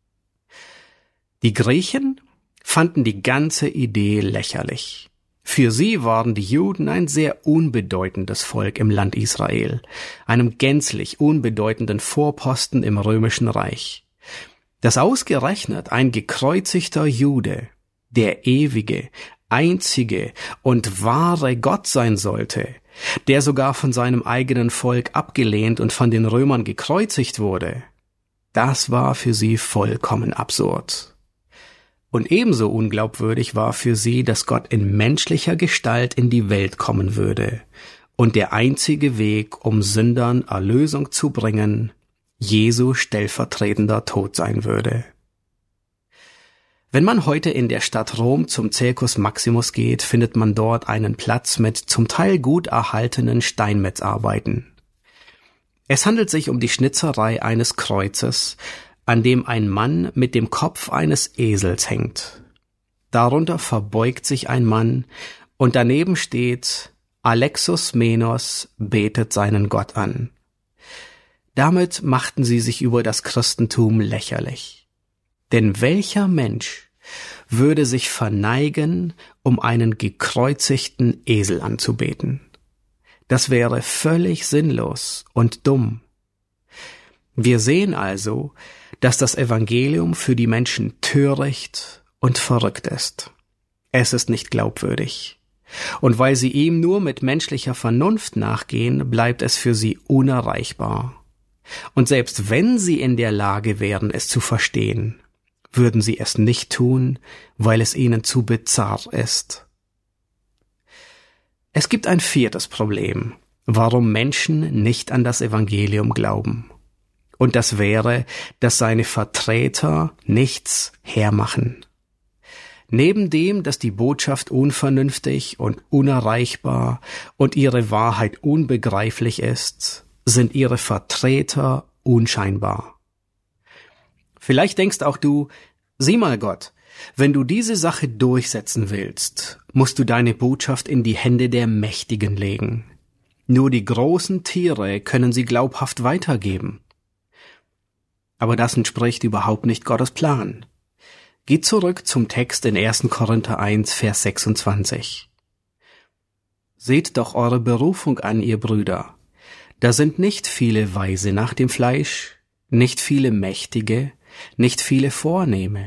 Die Griechen fanden die ganze Idee lächerlich. Für sie waren die Juden ein sehr unbedeutendes Volk im Land Israel, einem gänzlich unbedeutenden Vorposten im römischen Reich. Dass ausgerechnet ein gekreuzigter Jude, der ewige, einzige und wahre Gott sein sollte, der sogar von seinem eigenen Volk abgelehnt und von den Römern gekreuzigt wurde, das war für sie vollkommen absurd. Und ebenso unglaubwürdig war für sie, dass Gott in menschlicher Gestalt in die Welt kommen würde und der einzige Weg, um Sündern Erlösung zu bringen, Jesu stellvertretender Tod sein würde. Wenn man heute in der Stadt Rom zum Circus Maximus geht, findet man dort einen Platz mit zum Teil gut erhaltenen Steinmetzarbeiten. Es handelt sich um die Schnitzerei eines Kreuzes, an dem ein Mann mit dem Kopf eines Esels hängt. Darunter verbeugt sich ein Mann und daneben steht: Alexus Menos betet seinen Gott an. Damit machten sie sich über das Christentum lächerlich. Denn welcher Mensch würde sich verneigen, um einen gekreuzigten Esel anzubeten? Das wäre völlig sinnlos und dumm. Wir sehen also, dass das Evangelium für die Menschen töricht und verrückt ist. Es ist nicht glaubwürdig. Und weil sie ihm nur mit menschlicher Vernunft nachgehen, bleibt es für sie unerreichbar. Und selbst wenn sie in der Lage wären, es zu verstehen, würden sie es nicht tun, weil es ihnen zu bizarr ist. Es gibt ein viertes Problem, warum Menschen nicht an das Evangelium glauben. Und das wäre, dass seine Vertreter nichts hermachen. Neben dem, dass die Botschaft unvernünftig und unerreichbar und ihre Wahrheit unbegreiflich ist, sind ihre Vertreter unscheinbar. Vielleicht denkst auch du: Sieh mal, Gott, wenn du diese Sache durchsetzen willst, musst du deine Botschaft in die Hände der Mächtigen legen. Nur die großen Tiere können sie glaubhaft weitergeben. Aber das entspricht überhaupt nicht Gottes Plan. Geht zurück zum Text in 1. Korinther 1, Vers 26. Seht doch eure Berufung an, ihr Brüder. Da sind nicht viele Weise nach dem Fleisch, nicht viele Mächtige, nicht viele Vornehme.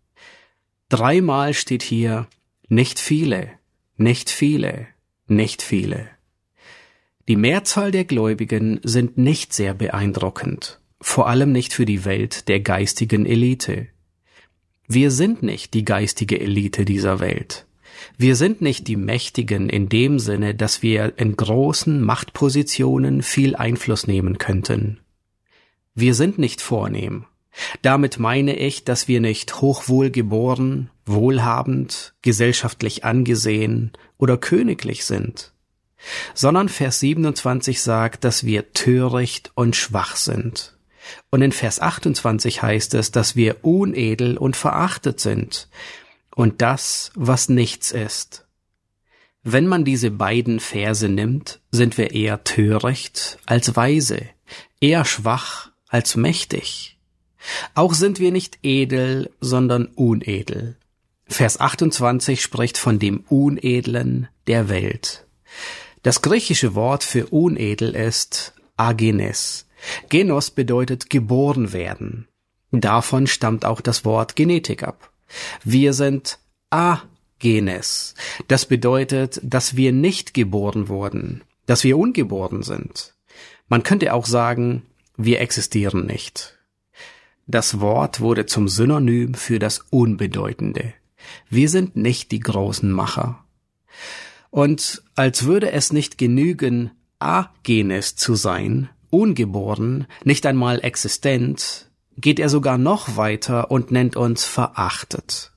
3-mal steht hier: nicht viele, nicht viele, nicht viele. Die Mehrzahl der Gläubigen sind nicht sehr beeindruckend. Vor allem nicht für die Welt der geistigen Elite. Wir sind nicht die geistige Elite dieser Welt. Wir sind nicht die Mächtigen in dem Sinne, dass wir in großen Machtpositionen viel Einfluss nehmen könnten. Wir sind nicht vornehm. Damit meine ich, dass wir nicht hochwohlgeboren, wohlhabend, gesellschaftlich angesehen oder königlich sind, sondern Vers 27 sagt, dass wir töricht und schwach sind. Und in Vers 28 heißt es, dass wir unedel und verachtet sind und das, was nichts ist. Wenn man diese beiden Verse nimmt, sind wir eher töricht als weise, eher schwach als mächtig. Auch sind wir nicht edel, sondern unedel. Vers 28 spricht von dem Unedlen der Welt. Das griechische Wort für unedel ist agenes. Genos bedeutet geboren werden. Davon stammt auch das Wort Genetik ab. Wir sind agenes. Das bedeutet, dass wir nicht geboren wurden, dass wir ungeboren sind. Man könnte auch sagen, wir existieren nicht. Das Wort wurde zum Synonym für das Unbedeutende. Wir sind nicht die großen Macher. Und als würde es nicht genügen, agenes zu sein, ungeboren, nicht einmal existent, geht er sogar noch weiter und nennt uns verachtet.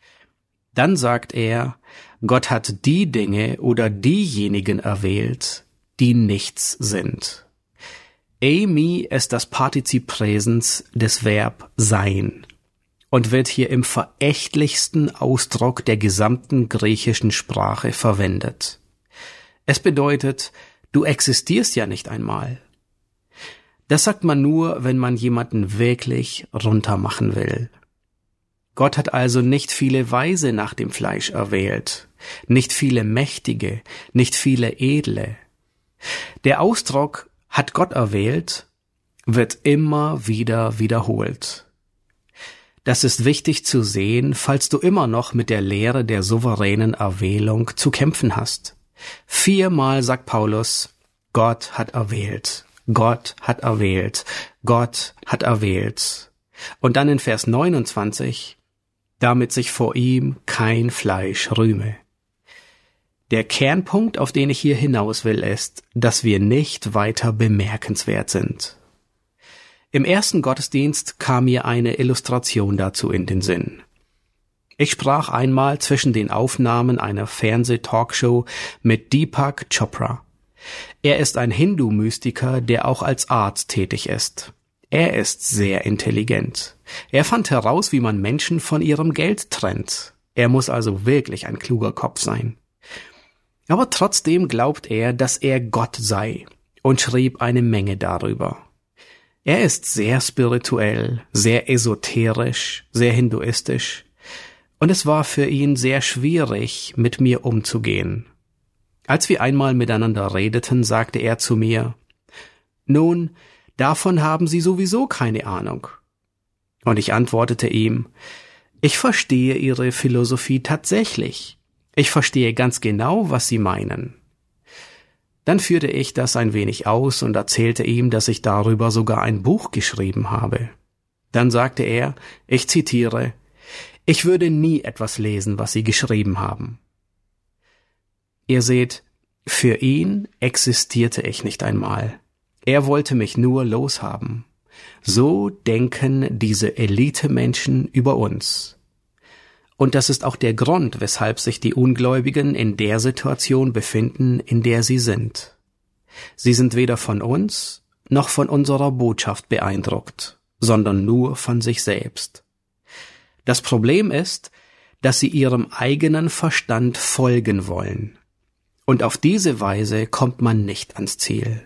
Dann sagt er, Gott hat die Dinge oder diejenigen erwählt, die nichts sind. Eimi ist das Partizip Präsens des Verb sein und wird hier im verächtlichsten Ausdruck der gesamten griechischen Sprache verwendet. Es bedeutet, du existierst ja nicht einmal. Das sagt man nur, wenn man jemanden wirklich runtermachen will. Gott hat also nicht viele Weise nach dem Fleisch erwählt, nicht viele Mächtige, nicht viele Edle. Der Ausdruck hat Gott erwählt, wird immer wieder wiederholt. Das ist wichtig zu sehen, falls du immer noch mit der Lehre der souveränen Erwählung zu kämpfen hast. 4-mal sagt Paulus, Gott hat erwählt, Gott hat erwählt, Gott hat erwählt. Und dann in Vers 29, damit sich vor ihm kein Fleisch rühme. Der Kernpunkt, auf den ich hier hinaus will, ist, dass wir nicht weiter bemerkenswert sind. Im ersten Gottesdienst kam mir eine Illustration dazu in den Sinn. Ich sprach einmal zwischen den Aufnahmen einer Fernseh-Talkshow mit Deepak Chopra. Er ist ein Hindu-Mystiker, der auch als Arzt tätig ist. Er ist sehr intelligent. Er fand heraus, wie man Menschen von ihrem Geld trennt. Er muss also wirklich ein kluger Kopf sein. Aber trotzdem glaubt er, dass er Gott sei und schrieb eine Menge darüber. Er ist sehr spirituell, sehr esoterisch, sehr hinduistisch und es war für ihn sehr schwierig, mit mir umzugehen. Als wir einmal miteinander redeten, sagte er zu mir, »Nun, davon haben Sie sowieso keine Ahnung.« Und ich antwortete ihm, »Ich verstehe Ihre Philosophie tatsächlich. Ich verstehe ganz genau, was Sie meinen.« Dann führte ich das ein wenig aus und erzählte ihm, dass ich darüber sogar ein Buch geschrieben habe. Dann sagte er, ich zitiere, »Ich würde nie etwas lesen, was Sie geschrieben haben.« Ihr seht, für ihn existierte ich nicht einmal. Er wollte mich nur loshaben. So denken diese Elitemenschen über uns. Und das ist auch der Grund, weshalb sich die Ungläubigen in der Situation befinden, in der sie sind. Sie sind weder von uns noch von unserer Botschaft beeindruckt, sondern nur von sich selbst. Das Problem ist, dass sie ihrem eigenen Verstand folgen wollen. Und auf diese Weise kommt man nicht ans Ziel.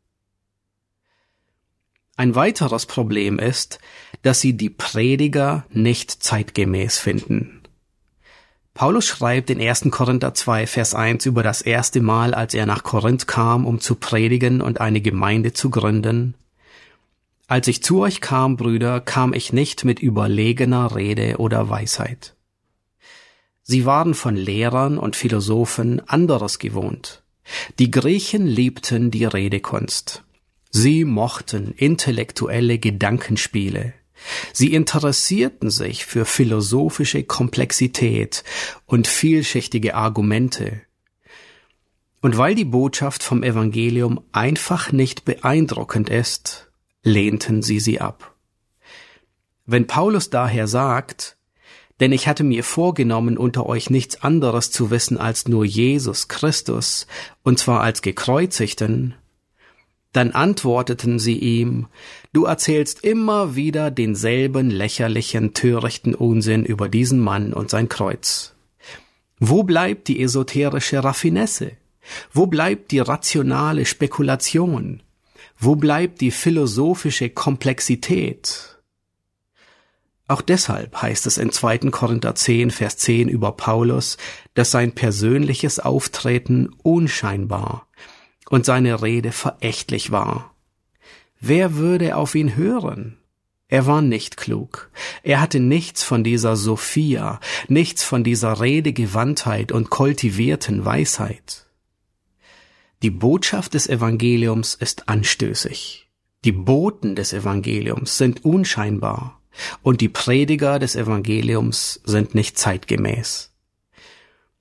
Ein weiteres Problem ist, dass sie die Prediger nicht zeitgemäß finden. Paulus schreibt in 1. Korinther 2, Vers 1 über das erste Mal, als er nach Korinth kam, um zu predigen und eine Gemeinde zu gründen. Als ich zu euch kam, Brüder, kam ich nicht mit überlegener Rede oder Weisheit. Sie waren von Lehrern und Philosophen anderes gewohnt. Die Griechen liebten die Redekunst. Sie mochten intellektuelle Gedankenspiele. Sie interessierten sich für philosophische Komplexität und vielschichtige Argumente. Und weil die Botschaft vom Evangelium einfach nicht beeindruckend ist, lehnten sie ab. Wenn Paulus daher sagt, denn ich hatte mir vorgenommen, unter euch nichts anderes zu wissen als nur Jesus Christus, und zwar als Gekreuzigten, dann antworteten sie ihm, du erzählst immer wieder denselben lächerlichen, törichten Unsinn über diesen Mann und sein Kreuz. Wo bleibt die esoterische Raffinesse? Wo bleibt die rationale Spekulation? Wo bleibt die philosophische Komplexität? Auch deshalb heißt es in 2. Korinther 10, Vers 10 über Paulus, dass sein persönliches Auftreten unscheinbar und seine Rede verächtlich war. Wer würde auf ihn hören? Er war nicht klug. Er hatte nichts von dieser Sophia, nichts von dieser Redegewandtheit und kultivierten Weisheit. Die Botschaft des Evangeliums ist anstößig. Die Boten des Evangeliums sind unscheinbar. Und die Prediger des Evangeliums sind nicht zeitgemäß.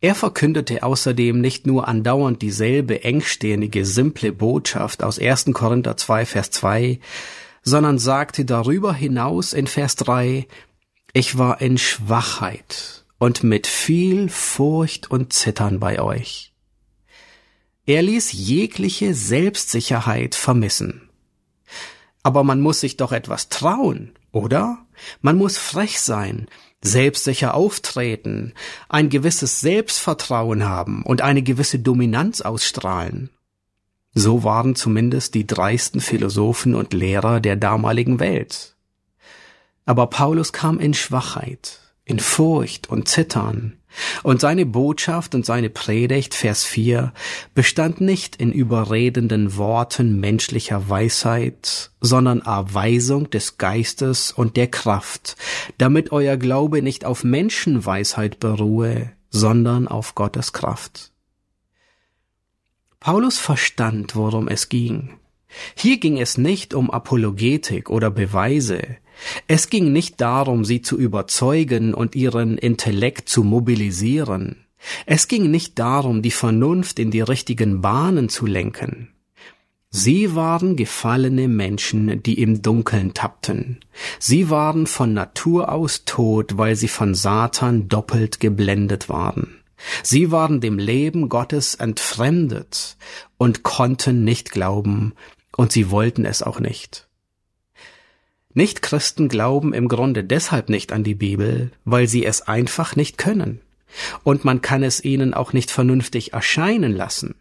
Er verkündete außerdem nicht nur andauernd dieselbe engstirnige, simple Botschaft aus 1. Korinther 2, Vers 2, sondern sagte darüber hinaus in Vers 3, ich war in Schwachheit und mit viel Furcht und Zittern bei euch. Er ließ jegliche Selbstsicherheit vermissen. Aber man muss sich doch etwas trauen, oder? Man muss frech sein, selbstsicher auftreten, ein gewisses Selbstvertrauen haben und eine gewisse Dominanz ausstrahlen. So waren zumindest die dreisten Philosophen und Lehrer der damaligen Welt. Aber Paulus kam in Schwachheit, in Furcht und Zittern, und seine Botschaft und seine Predigt, Vers 4, bestand nicht in überredenden Worten menschlicher Weisheit, sondern Erweisung des Geistes und der Kraft, damit euer Glaube nicht auf Menschenweisheit beruhe, sondern auf Gottes Kraft. Paulus verstand, worum es ging. Hier ging es nicht um Apologetik oder Beweise. Es ging nicht darum, sie zu überzeugen und ihren Intellekt zu mobilisieren. Es ging nicht darum, die Vernunft in die richtigen Bahnen zu lenken. Sie waren gefallene Menschen, die im Dunkeln tappten. Sie waren von Natur aus tot, weil sie von Satan doppelt geblendet waren. Sie waren dem Leben Gottes entfremdet und konnten nicht glauben, und sie wollten es auch nicht. Nichtchristen glauben im Grunde deshalb nicht an die Bibel, weil sie es einfach nicht können. Und man kann es ihnen auch nicht vernünftig erscheinen lassen.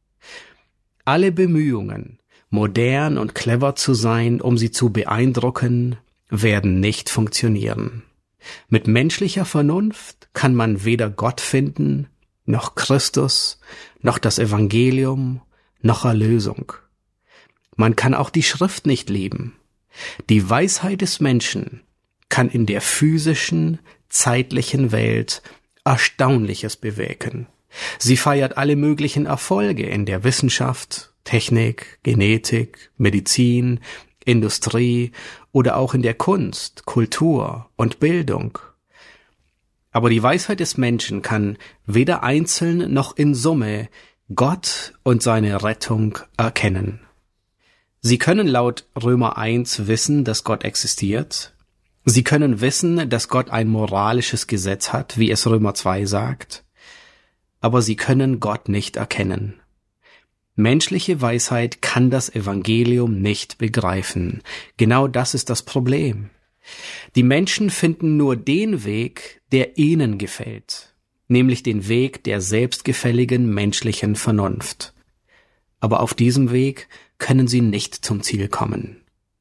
Alle Bemühungen, modern und clever zu sein, um sie zu beeindrucken, werden nicht funktionieren. Mit menschlicher Vernunft kann man weder Gott finden, noch Christus, noch das Evangelium, noch Erlösung. Man kann auch die Schrift nicht lieben. Die Weisheit des Menschen kann in der physischen, zeitlichen Welt Erstaunliches bewirken. Sie feiert alle möglichen Erfolge in der Wissenschaft, Technik, Genetik, Medizin, Industrie oder auch in der Kunst, Kultur und Bildung. Aber die Weisheit des Menschen kann weder einzeln noch in Summe Gott und seine Rettung erkennen. Sie können laut Römer 1 wissen, dass Gott existiert. Sie können wissen, dass Gott ein moralisches Gesetz hat, wie es Römer 2 sagt. Aber sie können Gott nicht erkennen. Menschliche Weisheit kann das Evangelium nicht begreifen. Genau das ist das Problem. Die Menschen finden nur den Weg, der ihnen gefällt, nämlich den Weg der selbstgefälligen menschlichen Vernunft. Aber auf diesem Weg können sie nicht zum Ziel kommen.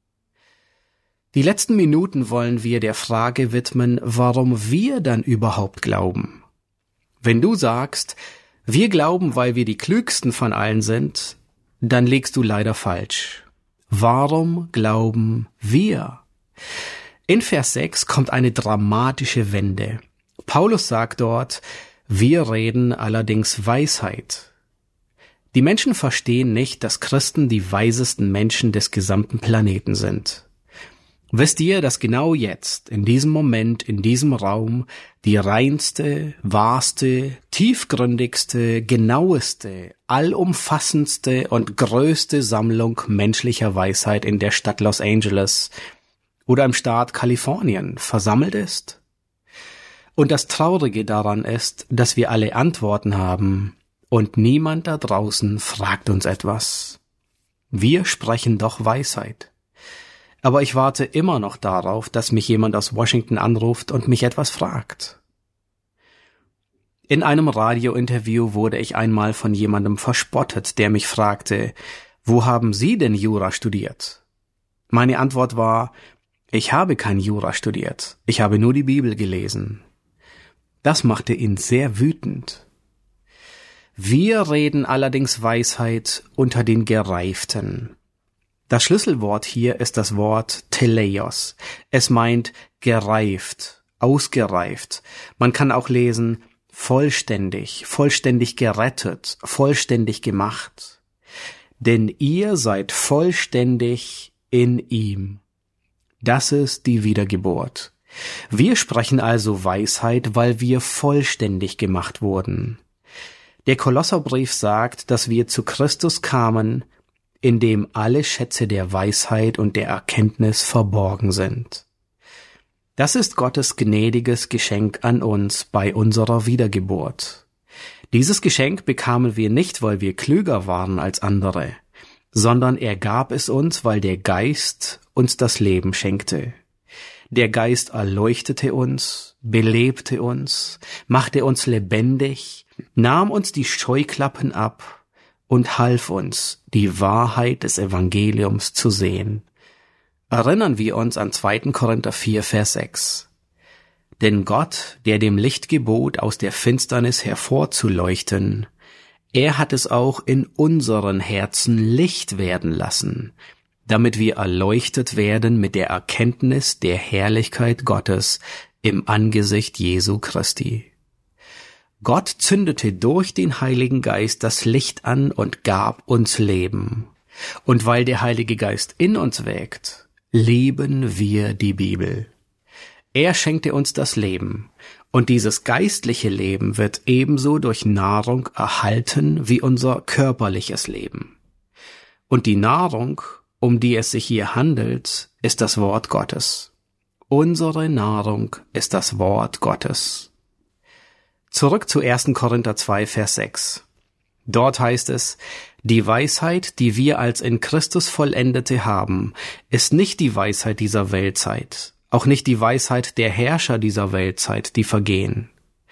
Die letzten Minuten wollen wir der Frage widmen, warum wir dann überhaupt glauben. Wenn du sagst, wir glauben, weil wir die Klügsten von allen sind, dann liegst du leider falsch. Warum glauben wir? In Vers 6 kommt eine dramatische Wende. Paulus sagt dort, wir reden allerdings Weisheit. Die Menschen verstehen nicht, dass Christen die weisesten Menschen des gesamten Planeten sind. Wisst ihr, dass genau jetzt, in diesem Moment, in diesem Raum, die reinste, wahrste, tiefgründigste, genaueste, allumfassendste und größte Sammlung menschlicher Weisheit in der Stadt Los Angeles oder im Staat Kalifornien versammelt ist? Und das Traurige daran ist, dass wir alle Antworten haben, und niemand da draußen fragt uns etwas. Wir sprechen doch Weisheit. Aber ich warte immer noch darauf, dass mich jemand aus Washington anruft und mich etwas fragt. In einem Radiointerview wurde ich einmal von jemandem verspottet, der mich fragte, wo haben Sie denn Jura studiert? Meine Antwort war, ich habe kein Jura studiert, ich habe nur die Bibel gelesen. Das machte ihn sehr wütend. Wir reden allerdings Weisheit unter den Gereiften. Das Schlüsselwort hier ist das Wort Teleios. Es meint gereift, ausgereift. Man kann auch lesen vollständig, vollständig gerettet, vollständig gemacht. Denn ihr seid vollständig in ihm. Das ist die Wiedergeburt. Wir sprechen also Weisheit, weil wir vollständig gemacht wurden. Der Kolosserbrief sagt, dass wir zu Christus kamen, in dem alle Schätze der Weisheit und der Erkenntnis verborgen sind. Das ist Gottes gnädiges Geschenk an uns bei unserer Wiedergeburt. Dieses Geschenk bekamen wir nicht, weil wir klüger waren als andere, sondern er gab es uns, weil der Geist uns das Leben schenkte. Der Geist erleuchtete uns, belebte uns, machte uns lebendig, nahm uns die Scheuklappen ab und half uns, die Wahrheit des Evangeliums zu sehen. Erinnern wir uns an 2. Korinther 4, Vers 6. Denn Gott, der dem Licht gebot, aus der Finsternis hervorzuleuchten, er hat es auch in unseren Herzen Licht werden lassen, damit wir erleuchtet werden mit der Erkenntnis der Herrlichkeit Gottes im Angesicht Jesu Christi. Gott zündete durch den Heiligen Geist das Licht an und gab uns Leben. Und weil der Heilige Geist in uns wägt, lieben wir die Bibel. Er schenkte uns das Leben, und dieses geistliche Leben wird ebenso durch Nahrung erhalten wie unser körperliches Leben. Und die Nahrung, um die es sich hier handelt, ist das Wort Gottes. Unsere Nahrung ist das Wort Gottes. Zurück zu 1. Korinther 2, Vers 6. Dort heißt es, die Weisheit, die wir als in Christus Vollendete haben, ist nicht die Weisheit dieser Weltzeit, auch nicht die Weisheit der Herrscher dieser Weltzeit, die vergehen.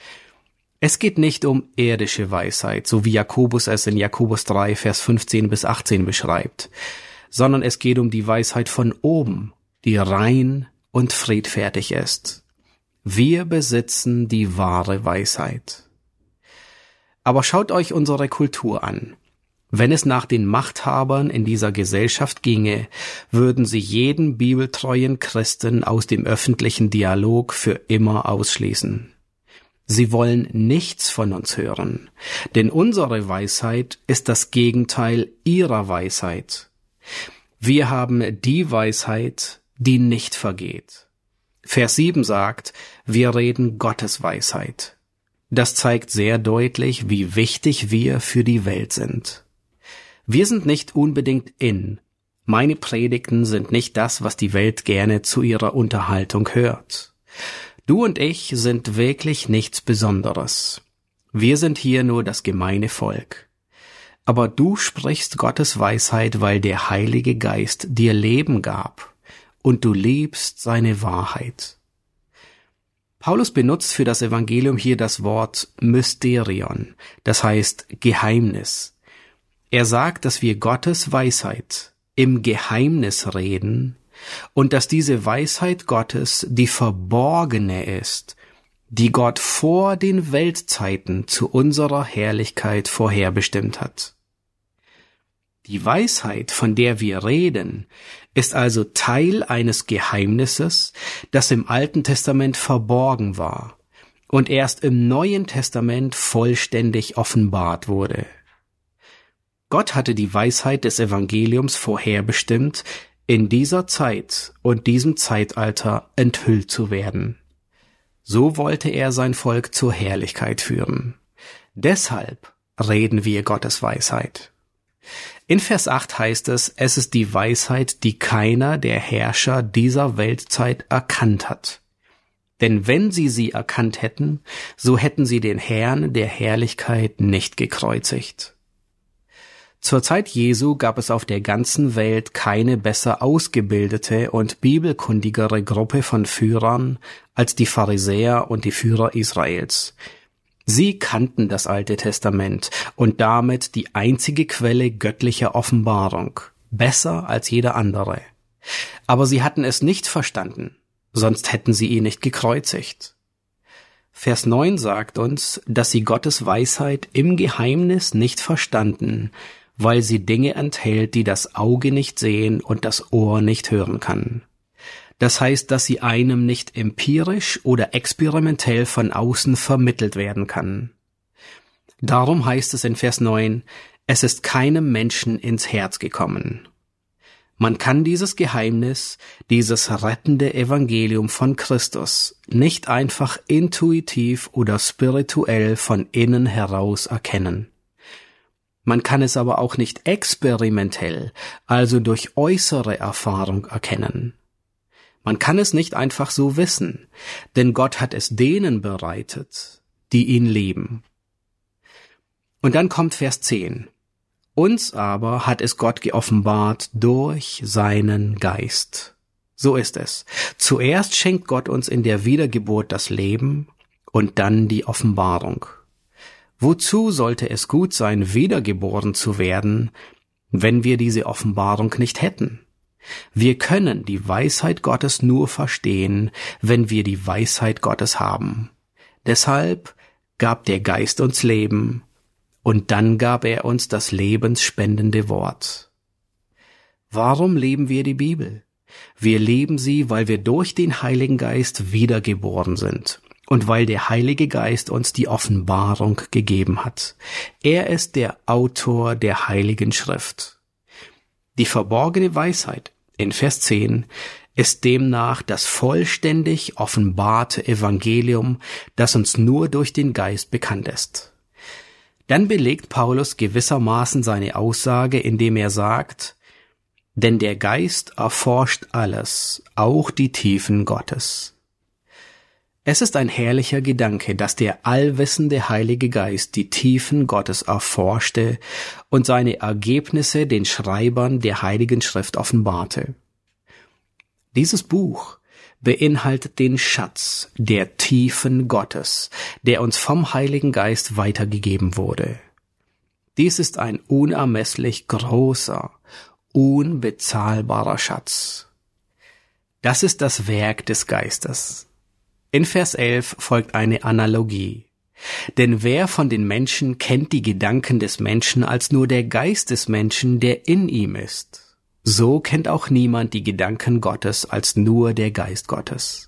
Es geht nicht um irdische Weisheit, so wie Jakobus es in Jakobus 3, Vers 15 bis 18 beschreibt, sondern es geht um die Weisheit von oben, die rein und friedfertig ist. Wir besitzen die wahre Weisheit. Aber schaut euch unsere Kultur an. Wenn es nach den Machthabern in dieser Gesellschaft ginge, würden sie jeden bibeltreuen Christen aus dem öffentlichen Dialog für immer ausschließen. Sie wollen nichts von uns hören, denn unsere Weisheit ist das Gegenteil ihrer Weisheit. Wir haben die Weisheit, die nicht vergeht. Vers 7 sagt, wir reden Gottes Weisheit. Das zeigt sehr deutlich, wie wichtig wir für die Welt sind. Wir sind nicht unbedingt in. Meine Predigten sind nicht das, was die Welt gerne zu ihrer Unterhaltung hört. Du und ich sind wirklich nichts Besonderes. Wir sind hier nur das gemeine Volk. Aber du sprichst Gottes Weisheit, weil der Heilige Geist dir Leben gab und du liebst seine Wahrheit. Paulus benutzt für das Evangelium hier das Wort Mysterion, das heißt Geheimnis. Er sagt, dass wir Gottes Weisheit im Geheimnis reden und dass diese Weisheit Gottes die verborgene ist, die Gott vor den Weltzeiten zu unserer Herrlichkeit vorherbestimmt hat. Die Weisheit, von der wir reden, ist also Teil eines Geheimnisses, das im Alten Testament verborgen war und erst im Neuen Testament vollständig offenbart wurde. Gott hatte die Weisheit des Evangeliums vorherbestimmt, in dieser Zeit und diesem Zeitalter enthüllt zu werden. So wollte er sein Volk zur Herrlichkeit führen. Deshalb reden wir Gottes Weisheit. In Vers 8 heißt es ist die Weisheit, die keiner der Herrscher dieser Weltzeit erkannt hat. Denn wenn sie erkannt hätten, so hätten sie den Herrn der Herrlichkeit nicht gekreuzigt. Zur Zeit Jesu gab es auf der ganzen Welt keine besser ausgebildete und bibelkundigere Gruppe von Führern als die Pharisäer und die Führer Israels. Sie kannten das Alte Testament und damit die einzige Quelle göttlicher Offenbarung, besser als jeder andere. Aber sie hatten es nicht verstanden, sonst hätten sie ihn nicht gekreuzigt. Vers 9 sagt uns, dass sie Gottes Weisheit im Geheimnis nicht verstanden, weil sie Dinge enthält, die das Auge nicht sehen und das Ohr nicht hören kann. Das heißt, dass sie einem nicht empirisch oder experimentell von außen vermittelt werden kann. Darum heißt es in Vers 9, es ist keinem Menschen ins Herz gekommen. Man kann dieses Geheimnis, dieses rettende Evangelium von Christus nicht einfach intuitiv oder spirituell von innen heraus erkennen. Man kann es aber auch nicht experimentell, also durch äußere Erfahrung erkennen. Man kann es nicht einfach so wissen, denn Gott hat es denen bereitet, die ihn lieben. Und dann kommt Vers 10. Uns aber hat es Gott geoffenbart durch seinen Geist. So ist es. Zuerst schenkt Gott uns in der Wiedergeburt das Leben und dann die Offenbarung. Wozu sollte es gut sein, wiedergeboren zu werden, wenn wir diese Offenbarung nicht hätten? Wir können die Weisheit Gottes nur verstehen, wenn wir die Weisheit Gottes haben. Deshalb gab der Geist uns Leben, und dann gab er uns das lebensspendende Wort. Warum lieben wir die Bibel? Wir lieben sie, weil wir durch den Heiligen Geist wiedergeboren sind und weil der Heilige Geist uns die Offenbarung gegeben hat. Er ist der Autor der Heiligen Schrift. Die verborgene Weisheit in Vers 10 ist demnach das vollständig offenbarte Evangelium, das uns nur durch den Geist bekannt ist. Dann belegt Paulus gewissermaßen seine Aussage, indem er sagt, denn der Geist erforscht alles, auch die Tiefen Gottes. Es ist ein herrlicher Gedanke, dass der allwissende Heilige Geist die Tiefen Gottes erforschte und seine Ergebnisse den Schreibern der Heiligen Schrift offenbarte. Dieses Buch beinhaltet den Schatz der Tiefen Gottes, der uns vom Heiligen Geist weitergegeben wurde. Dies ist ein unermesslich großer, unbezahlbarer Schatz. Das ist das Werk des Geistes. In Vers 11 folgt eine Analogie. Denn wer von den Menschen kennt die Gedanken des Menschen als nur der Geist des Menschen, der in ihm ist? So kennt auch niemand die Gedanken Gottes als nur der Geist Gottes.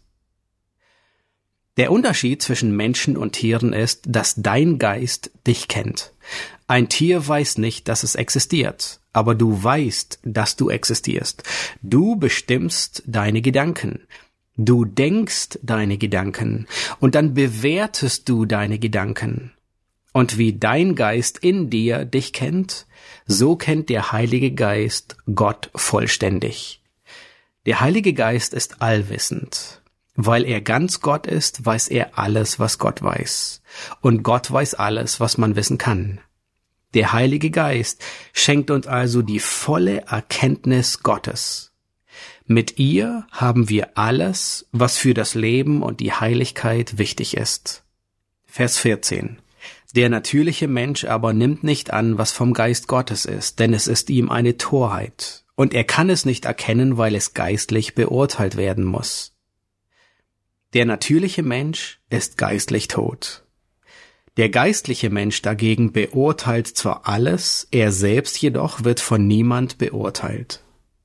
Der Unterschied zwischen Menschen und Tieren ist, dass dein Geist dich kennt. Ein Tier weiß nicht, dass es existiert, aber du weißt, dass du existierst. Du bestimmst deine Gedanken. Du denkst deine Gedanken und dann bewertest du deine Gedanken. Und wie dein Geist in dir dich kennt, so kennt der Heilige Geist Gott vollständig. Der Heilige Geist ist allwissend. Weil er ganz Gott ist, weiß er alles, was Gott weiß. Und Gott weiß alles, was man wissen kann. Der Heilige Geist schenkt uns also die volle Erkenntnis Gottes. Mit ihr haben wir alles, was für das Leben und die Heiligkeit wichtig ist. Vers 14. Der natürliche Mensch aber nimmt nicht an, was vom Geist Gottes ist, denn es ist ihm eine Torheit, und er kann es nicht erkennen, weil es geistlich beurteilt werden muss. Der natürliche Mensch ist geistlich tot. Der geistliche Mensch dagegen beurteilt zwar alles, er selbst jedoch wird von niemand beurteilt.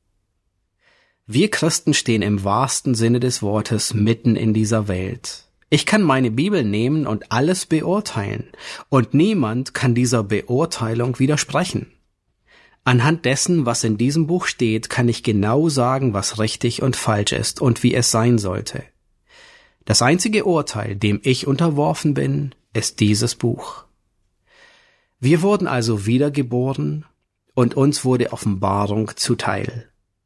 Wir Christen stehen im wahrsten Sinne des Wortes mitten in dieser Welt. Ich kann meine Bibel nehmen und alles beurteilen, und niemand kann dieser Beurteilung widersprechen. Anhand dessen, was in diesem Buch steht, kann ich genau sagen, was richtig und falsch ist und wie es sein sollte. Das einzige Urteil, dem ich unterworfen bin, ist dieses Buch. Wir wurden also wiedergeboren, und uns wurde Offenbarung zuteil.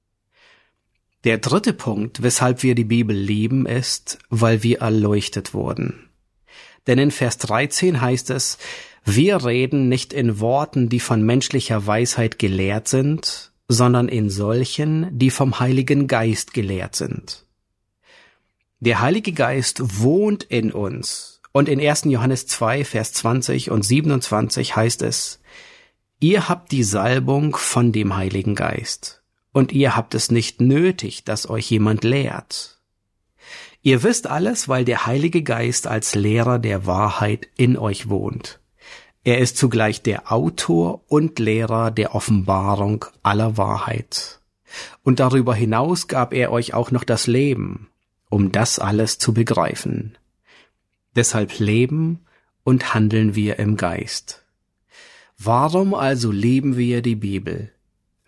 Der dritte Punkt, weshalb wir die Bibel lieben, ist, weil wir erleuchtet wurden. Denn in Vers 13 heißt es, wir reden nicht in Worten, die von menschlicher Weisheit gelehrt sind, sondern in solchen, die vom Heiligen Geist gelehrt sind. Der Heilige Geist wohnt in uns, und in 1. Johannes 2, Vers 20 und 27 heißt es, ihr habt die Salbung von dem Heiligen Geist. Und ihr habt es nicht nötig, dass euch jemand lehrt. Ihr wisst alles, weil der Heilige Geist als Lehrer der Wahrheit in euch wohnt. Er ist zugleich der Autor und Lehrer der Offenbarung aller Wahrheit. Und darüber hinaus gab er euch auch noch das Leben, um das alles zu begreifen. Deshalb leben und handeln wir im Geist. Warum also lieben wir die Bibel?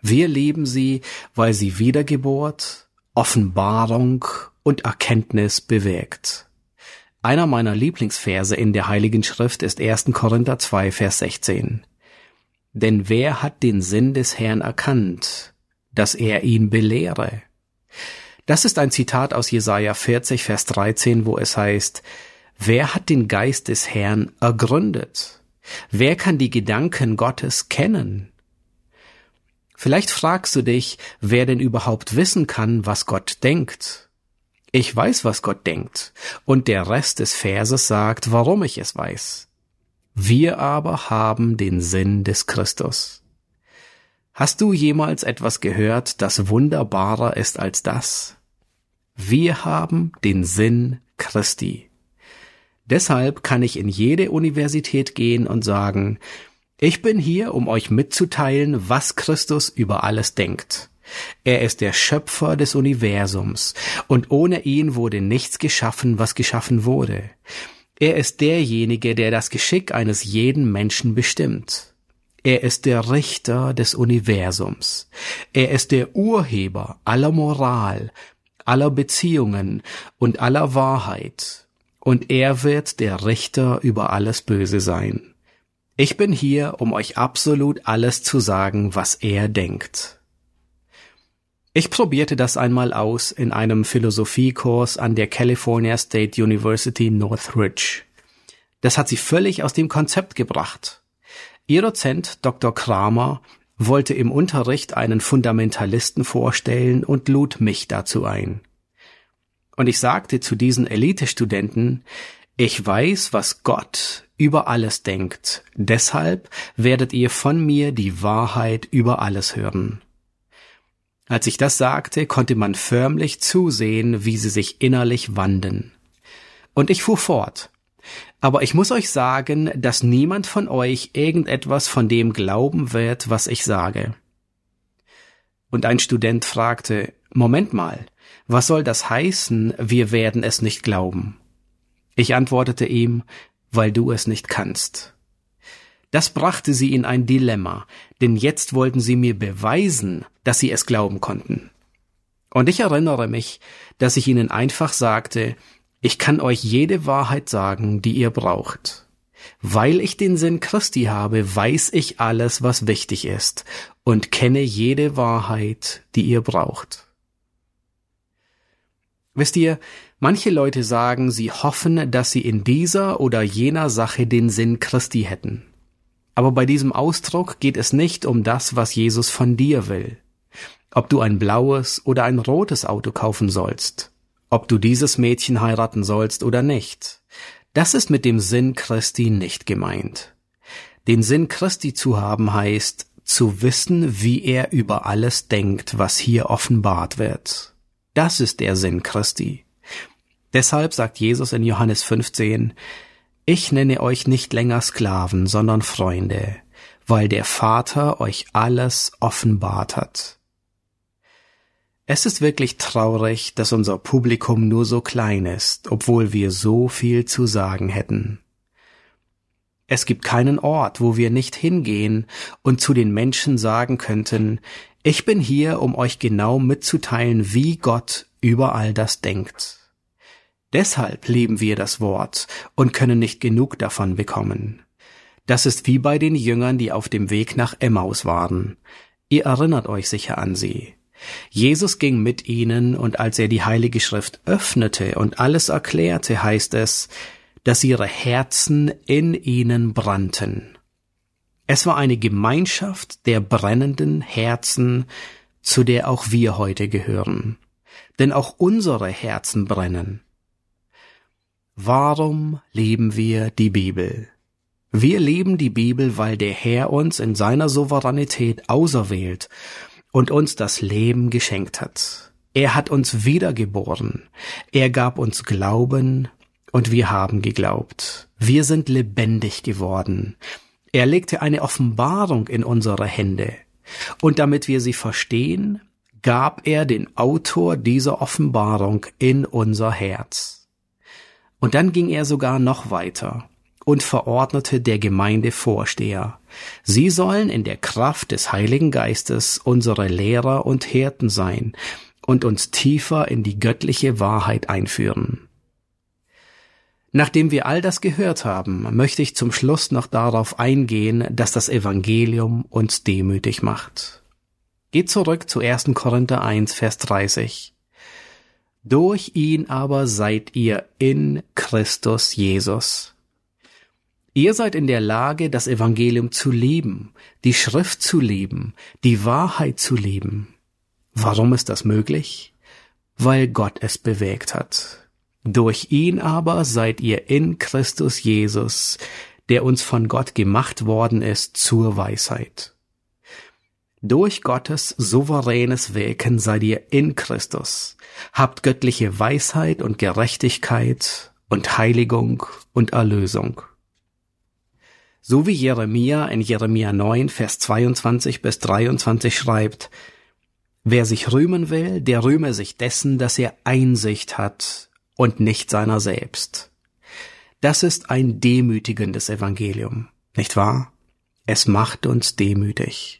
Wir lieben sie, weil sie Wiedergeburt, Offenbarung und Erkenntnis bewirkt. Einer meiner Lieblingsverse in der Heiligen Schrift ist 1. Korinther 2, Vers 16. Denn wer hat den Sinn des Herrn erkannt, dass er ihn belehre? Das ist ein Zitat aus Jesaja 40, Vers 13, wo es heißt, wer hat den Geist des Herrn ergründet? Wer kann die Gedanken Gottes kennen? Vielleicht fragst du dich, wer denn überhaupt wissen kann, was Gott denkt. Ich weiß, was Gott denkt, und der Rest des Verses sagt, warum ich es weiß. Wir aber haben den Sinn des Christus. Hast du jemals etwas gehört, das wunderbarer ist als das? Wir haben den Sinn Christi. Deshalb kann ich in jede Universität gehen und sagen, ich bin hier, um euch mitzuteilen, was Christus über alles denkt. Er ist der Schöpfer des Universums, und ohne ihn wurde nichts geschaffen, was geschaffen wurde. Er ist derjenige, der das Geschick eines jeden Menschen bestimmt. Er ist der Richter des Universums. Er ist der Urheber aller Moral, aller Beziehungen und aller Wahrheit. Und er wird der Richter über alles Böse sein. Ich bin hier, um euch absolut alles zu sagen, was er denkt. Ich probierte das einmal aus in einem Philosophiekurs an der California State University Northridge. Das hat sie völlig aus dem Konzept gebracht. Ihr Dozent, Dr. Kramer, wollte im Unterricht einen Fundamentalisten vorstellen und lud mich dazu ein. Und ich sagte zu diesen Elite-Studenten, ich weiß, was Gott über alles denkt, deshalb werdet ihr von mir die Wahrheit über alles hören. Als ich das sagte, konnte man förmlich zusehen, wie sie sich innerlich wanden. Und ich fuhr fort. Aber ich muss euch sagen, dass niemand von euch irgendetwas von dem glauben wird, was ich sage. Und ein Student fragte, Moment mal, was soll das heißen, wir werden es nicht glauben? Ich antwortete ihm, weil du es nicht kannst. Das brachte sie in ein Dilemma, denn jetzt wollten sie mir beweisen, dass sie es glauben konnten. Und ich erinnere mich, dass ich ihnen einfach sagte, ich kann euch jede Wahrheit sagen, die ihr braucht. Weil ich den Sinn Christi habe, weiß ich alles, was wichtig ist und kenne jede Wahrheit, die ihr braucht. Wisst ihr, manche Leute sagen, sie hoffen, dass sie in dieser oder jener Sache den Sinn Christi hätten. Aber bei diesem Ausdruck geht es nicht um das, was Jesus von dir will. Ob du ein blaues oder ein rotes Auto kaufen sollst. Ob du dieses Mädchen heiraten sollst oder nicht. Das ist mit dem Sinn Christi nicht gemeint. Den Sinn Christi zu haben heißt, zu wissen, wie er über alles denkt, was hier offenbart wird. Das ist der Sinn Christi. Deshalb sagt Jesus in Johannes 15, ich nenne euch nicht länger Sklaven, sondern Freunde, weil der Vater euch alles offenbart hat. Es ist wirklich traurig, dass unser Publikum nur so klein ist, obwohl wir so viel zu sagen hätten. Es gibt keinen Ort, wo wir nicht hingehen und zu den Menschen sagen könnten, ich bin hier, um euch genau mitzuteilen, wie Gott über all das denkt. Deshalb lieben wir das Wort und können nicht genug davon bekommen. Das ist wie bei den Jüngern, die auf dem Weg nach Emmaus waren. Ihr erinnert euch sicher an sie. Jesus ging mit ihnen, und als er die Heilige Schrift öffnete und alles erklärte, heißt es, dass ihre Herzen in ihnen brannten. Es war eine Gemeinschaft der brennenden Herzen, zu der auch wir heute gehören. Denn auch unsere Herzen brennen. Warum lieben wir die Bibel? Wir lieben die Bibel, weil der Herr uns in seiner Souveränität auserwählt und uns das Leben geschenkt hat. Er hat uns wiedergeboren. Er gab uns Glauben und wir haben geglaubt. Wir sind lebendig geworden. Er legte eine Offenbarung in unsere Hände. Und damit wir sie verstehen, gab er den Autor dieser Offenbarung in unser Herz. Und dann ging er sogar noch weiter. und verordnete der Gemeindevorsteher. Sie sollen in der Kraft des Heiligen Geistes unsere Lehrer und Hirten sein und uns tiefer in die göttliche Wahrheit einführen. Nachdem wir all das gehört haben, möchte ich zum Schluss noch darauf eingehen, dass das Evangelium uns demütig macht. Geht zurück zu 1. Korinther 1, Vers 30. Durch ihn aber seid ihr in Christus Jesus. Ihr seid in der Lage, das Evangelium zu lieben, die Schrift zu lieben, die Wahrheit zu lieben. Warum ist das möglich? Weil Gott es bewegt hat. Durch ihn aber seid ihr in Christus Jesus, der uns von Gott gemacht worden ist zur Weisheit. Durch Gottes souveränes Wirken seid ihr in Christus, habt göttliche Weisheit und Gerechtigkeit und Heiligung und Erlösung. So wie Jeremia in Jeremia 9, Vers 22 bis 23 schreibt, wer sich rühmen will, der rühme sich dessen, dass er Einsicht hat und nicht seiner selbst. Das ist ein demütigendes Evangelium, nicht wahr? Es macht uns demütig.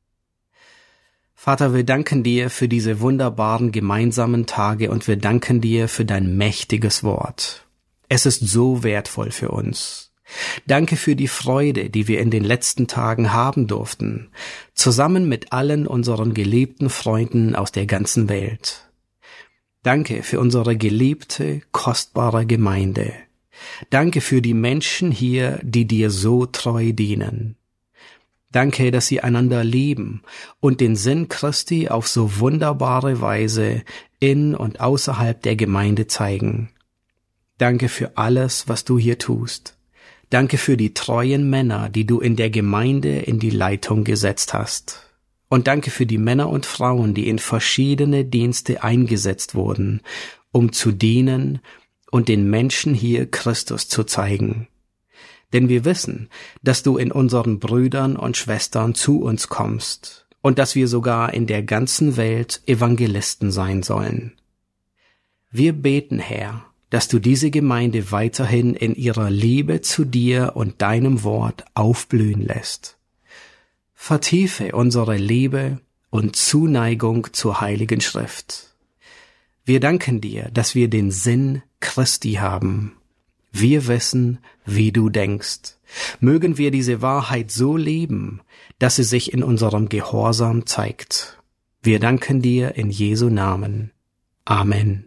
Vater, wir danken dir für diese wunderbaren gemeinsamen Tage und wir danken dir für dein mächtiges Wort. Es ist so wertvoll für uns. Danke für die Freude, die wir in den letzten Tagen haben durften, zusammen mit allen unseren geliebten Freunden aus der ganzen Welt. Danke für unsere geliebte, kostbare Gemeinde. Danke für die Menschen hier, die dir so treu dienen. Danke, dass sie einander lieben und den Sinn Christi auf so wunderbare Weise in und außerhalb der Gemeinde zeigen. Danke für alles, was du hier tust. Danke für die treuen Männer, die du in der Gemeinde in die Leitung gesetzt hast. Und danke für die Männer und Frauen, die in verschiedene Dienste eingesetzt wurden, um zu dienen und den Menschen hier Christus zu zeigen. Denn wir wissen, dass du in unseren Brüdern und Schwestern zu uns kommst und dass wir sogar in der ganzen Welt Evangelisten sein sollen. Wir beten, Herr, dass du diese Gemeinde weiterhin in ihrer Liebe zu dir und deinem Wort aufblühen lässt. Vertiefe unsere Liebe und Zuneigung zur Heiligen Schrift. Wir danken dir, dass wir den Sinn Christi haben. Wir wissen, wie du denkst. Mögen wir diese Wahrheit so leben, dass sie sich in unserem Gehorsam zeigt. Wir danken dir in Jesu Namen. Amen.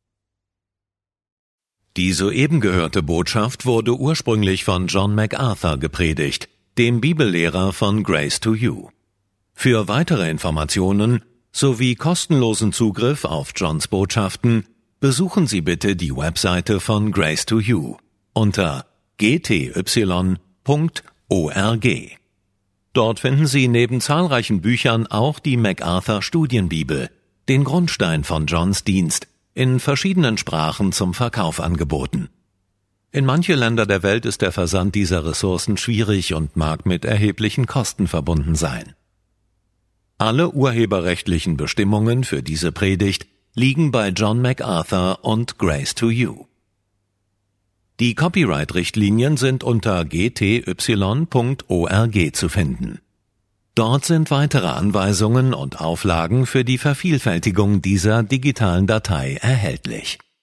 Die soeben gehörte Botschaft wurde ursprünglich von John MacArthur gepredigt, dem Bibellehrer von Grace to You. Für weitere Informationen sowie kostenlosen Zugriff auf Johns Botschaften besuchen Sie bitte die Webseite von Grace to You unter gty.org. Dort finden Sie neben zahlreichen Büchern auch die MacArthur Studienbibel, den Grundstein von Johns Dienst, in verschiedenen Sprachen zum Verkauf angeboten. In manche Länder der Welt ist der Versand dieser Ressourcen schwierig und mag mit erheblichen Kosten verbunden sein. Alle urheberrechtlichen Bestimmungen für diese Predigt liegen bei John MacArthur und Grace to You. Die Copyright-Richtlinien sind unter gty.org zu finden. Dort sind weitere Anweisungen und Auflagen für die Vervielfältigung dieser digitalen Datei erhältlich.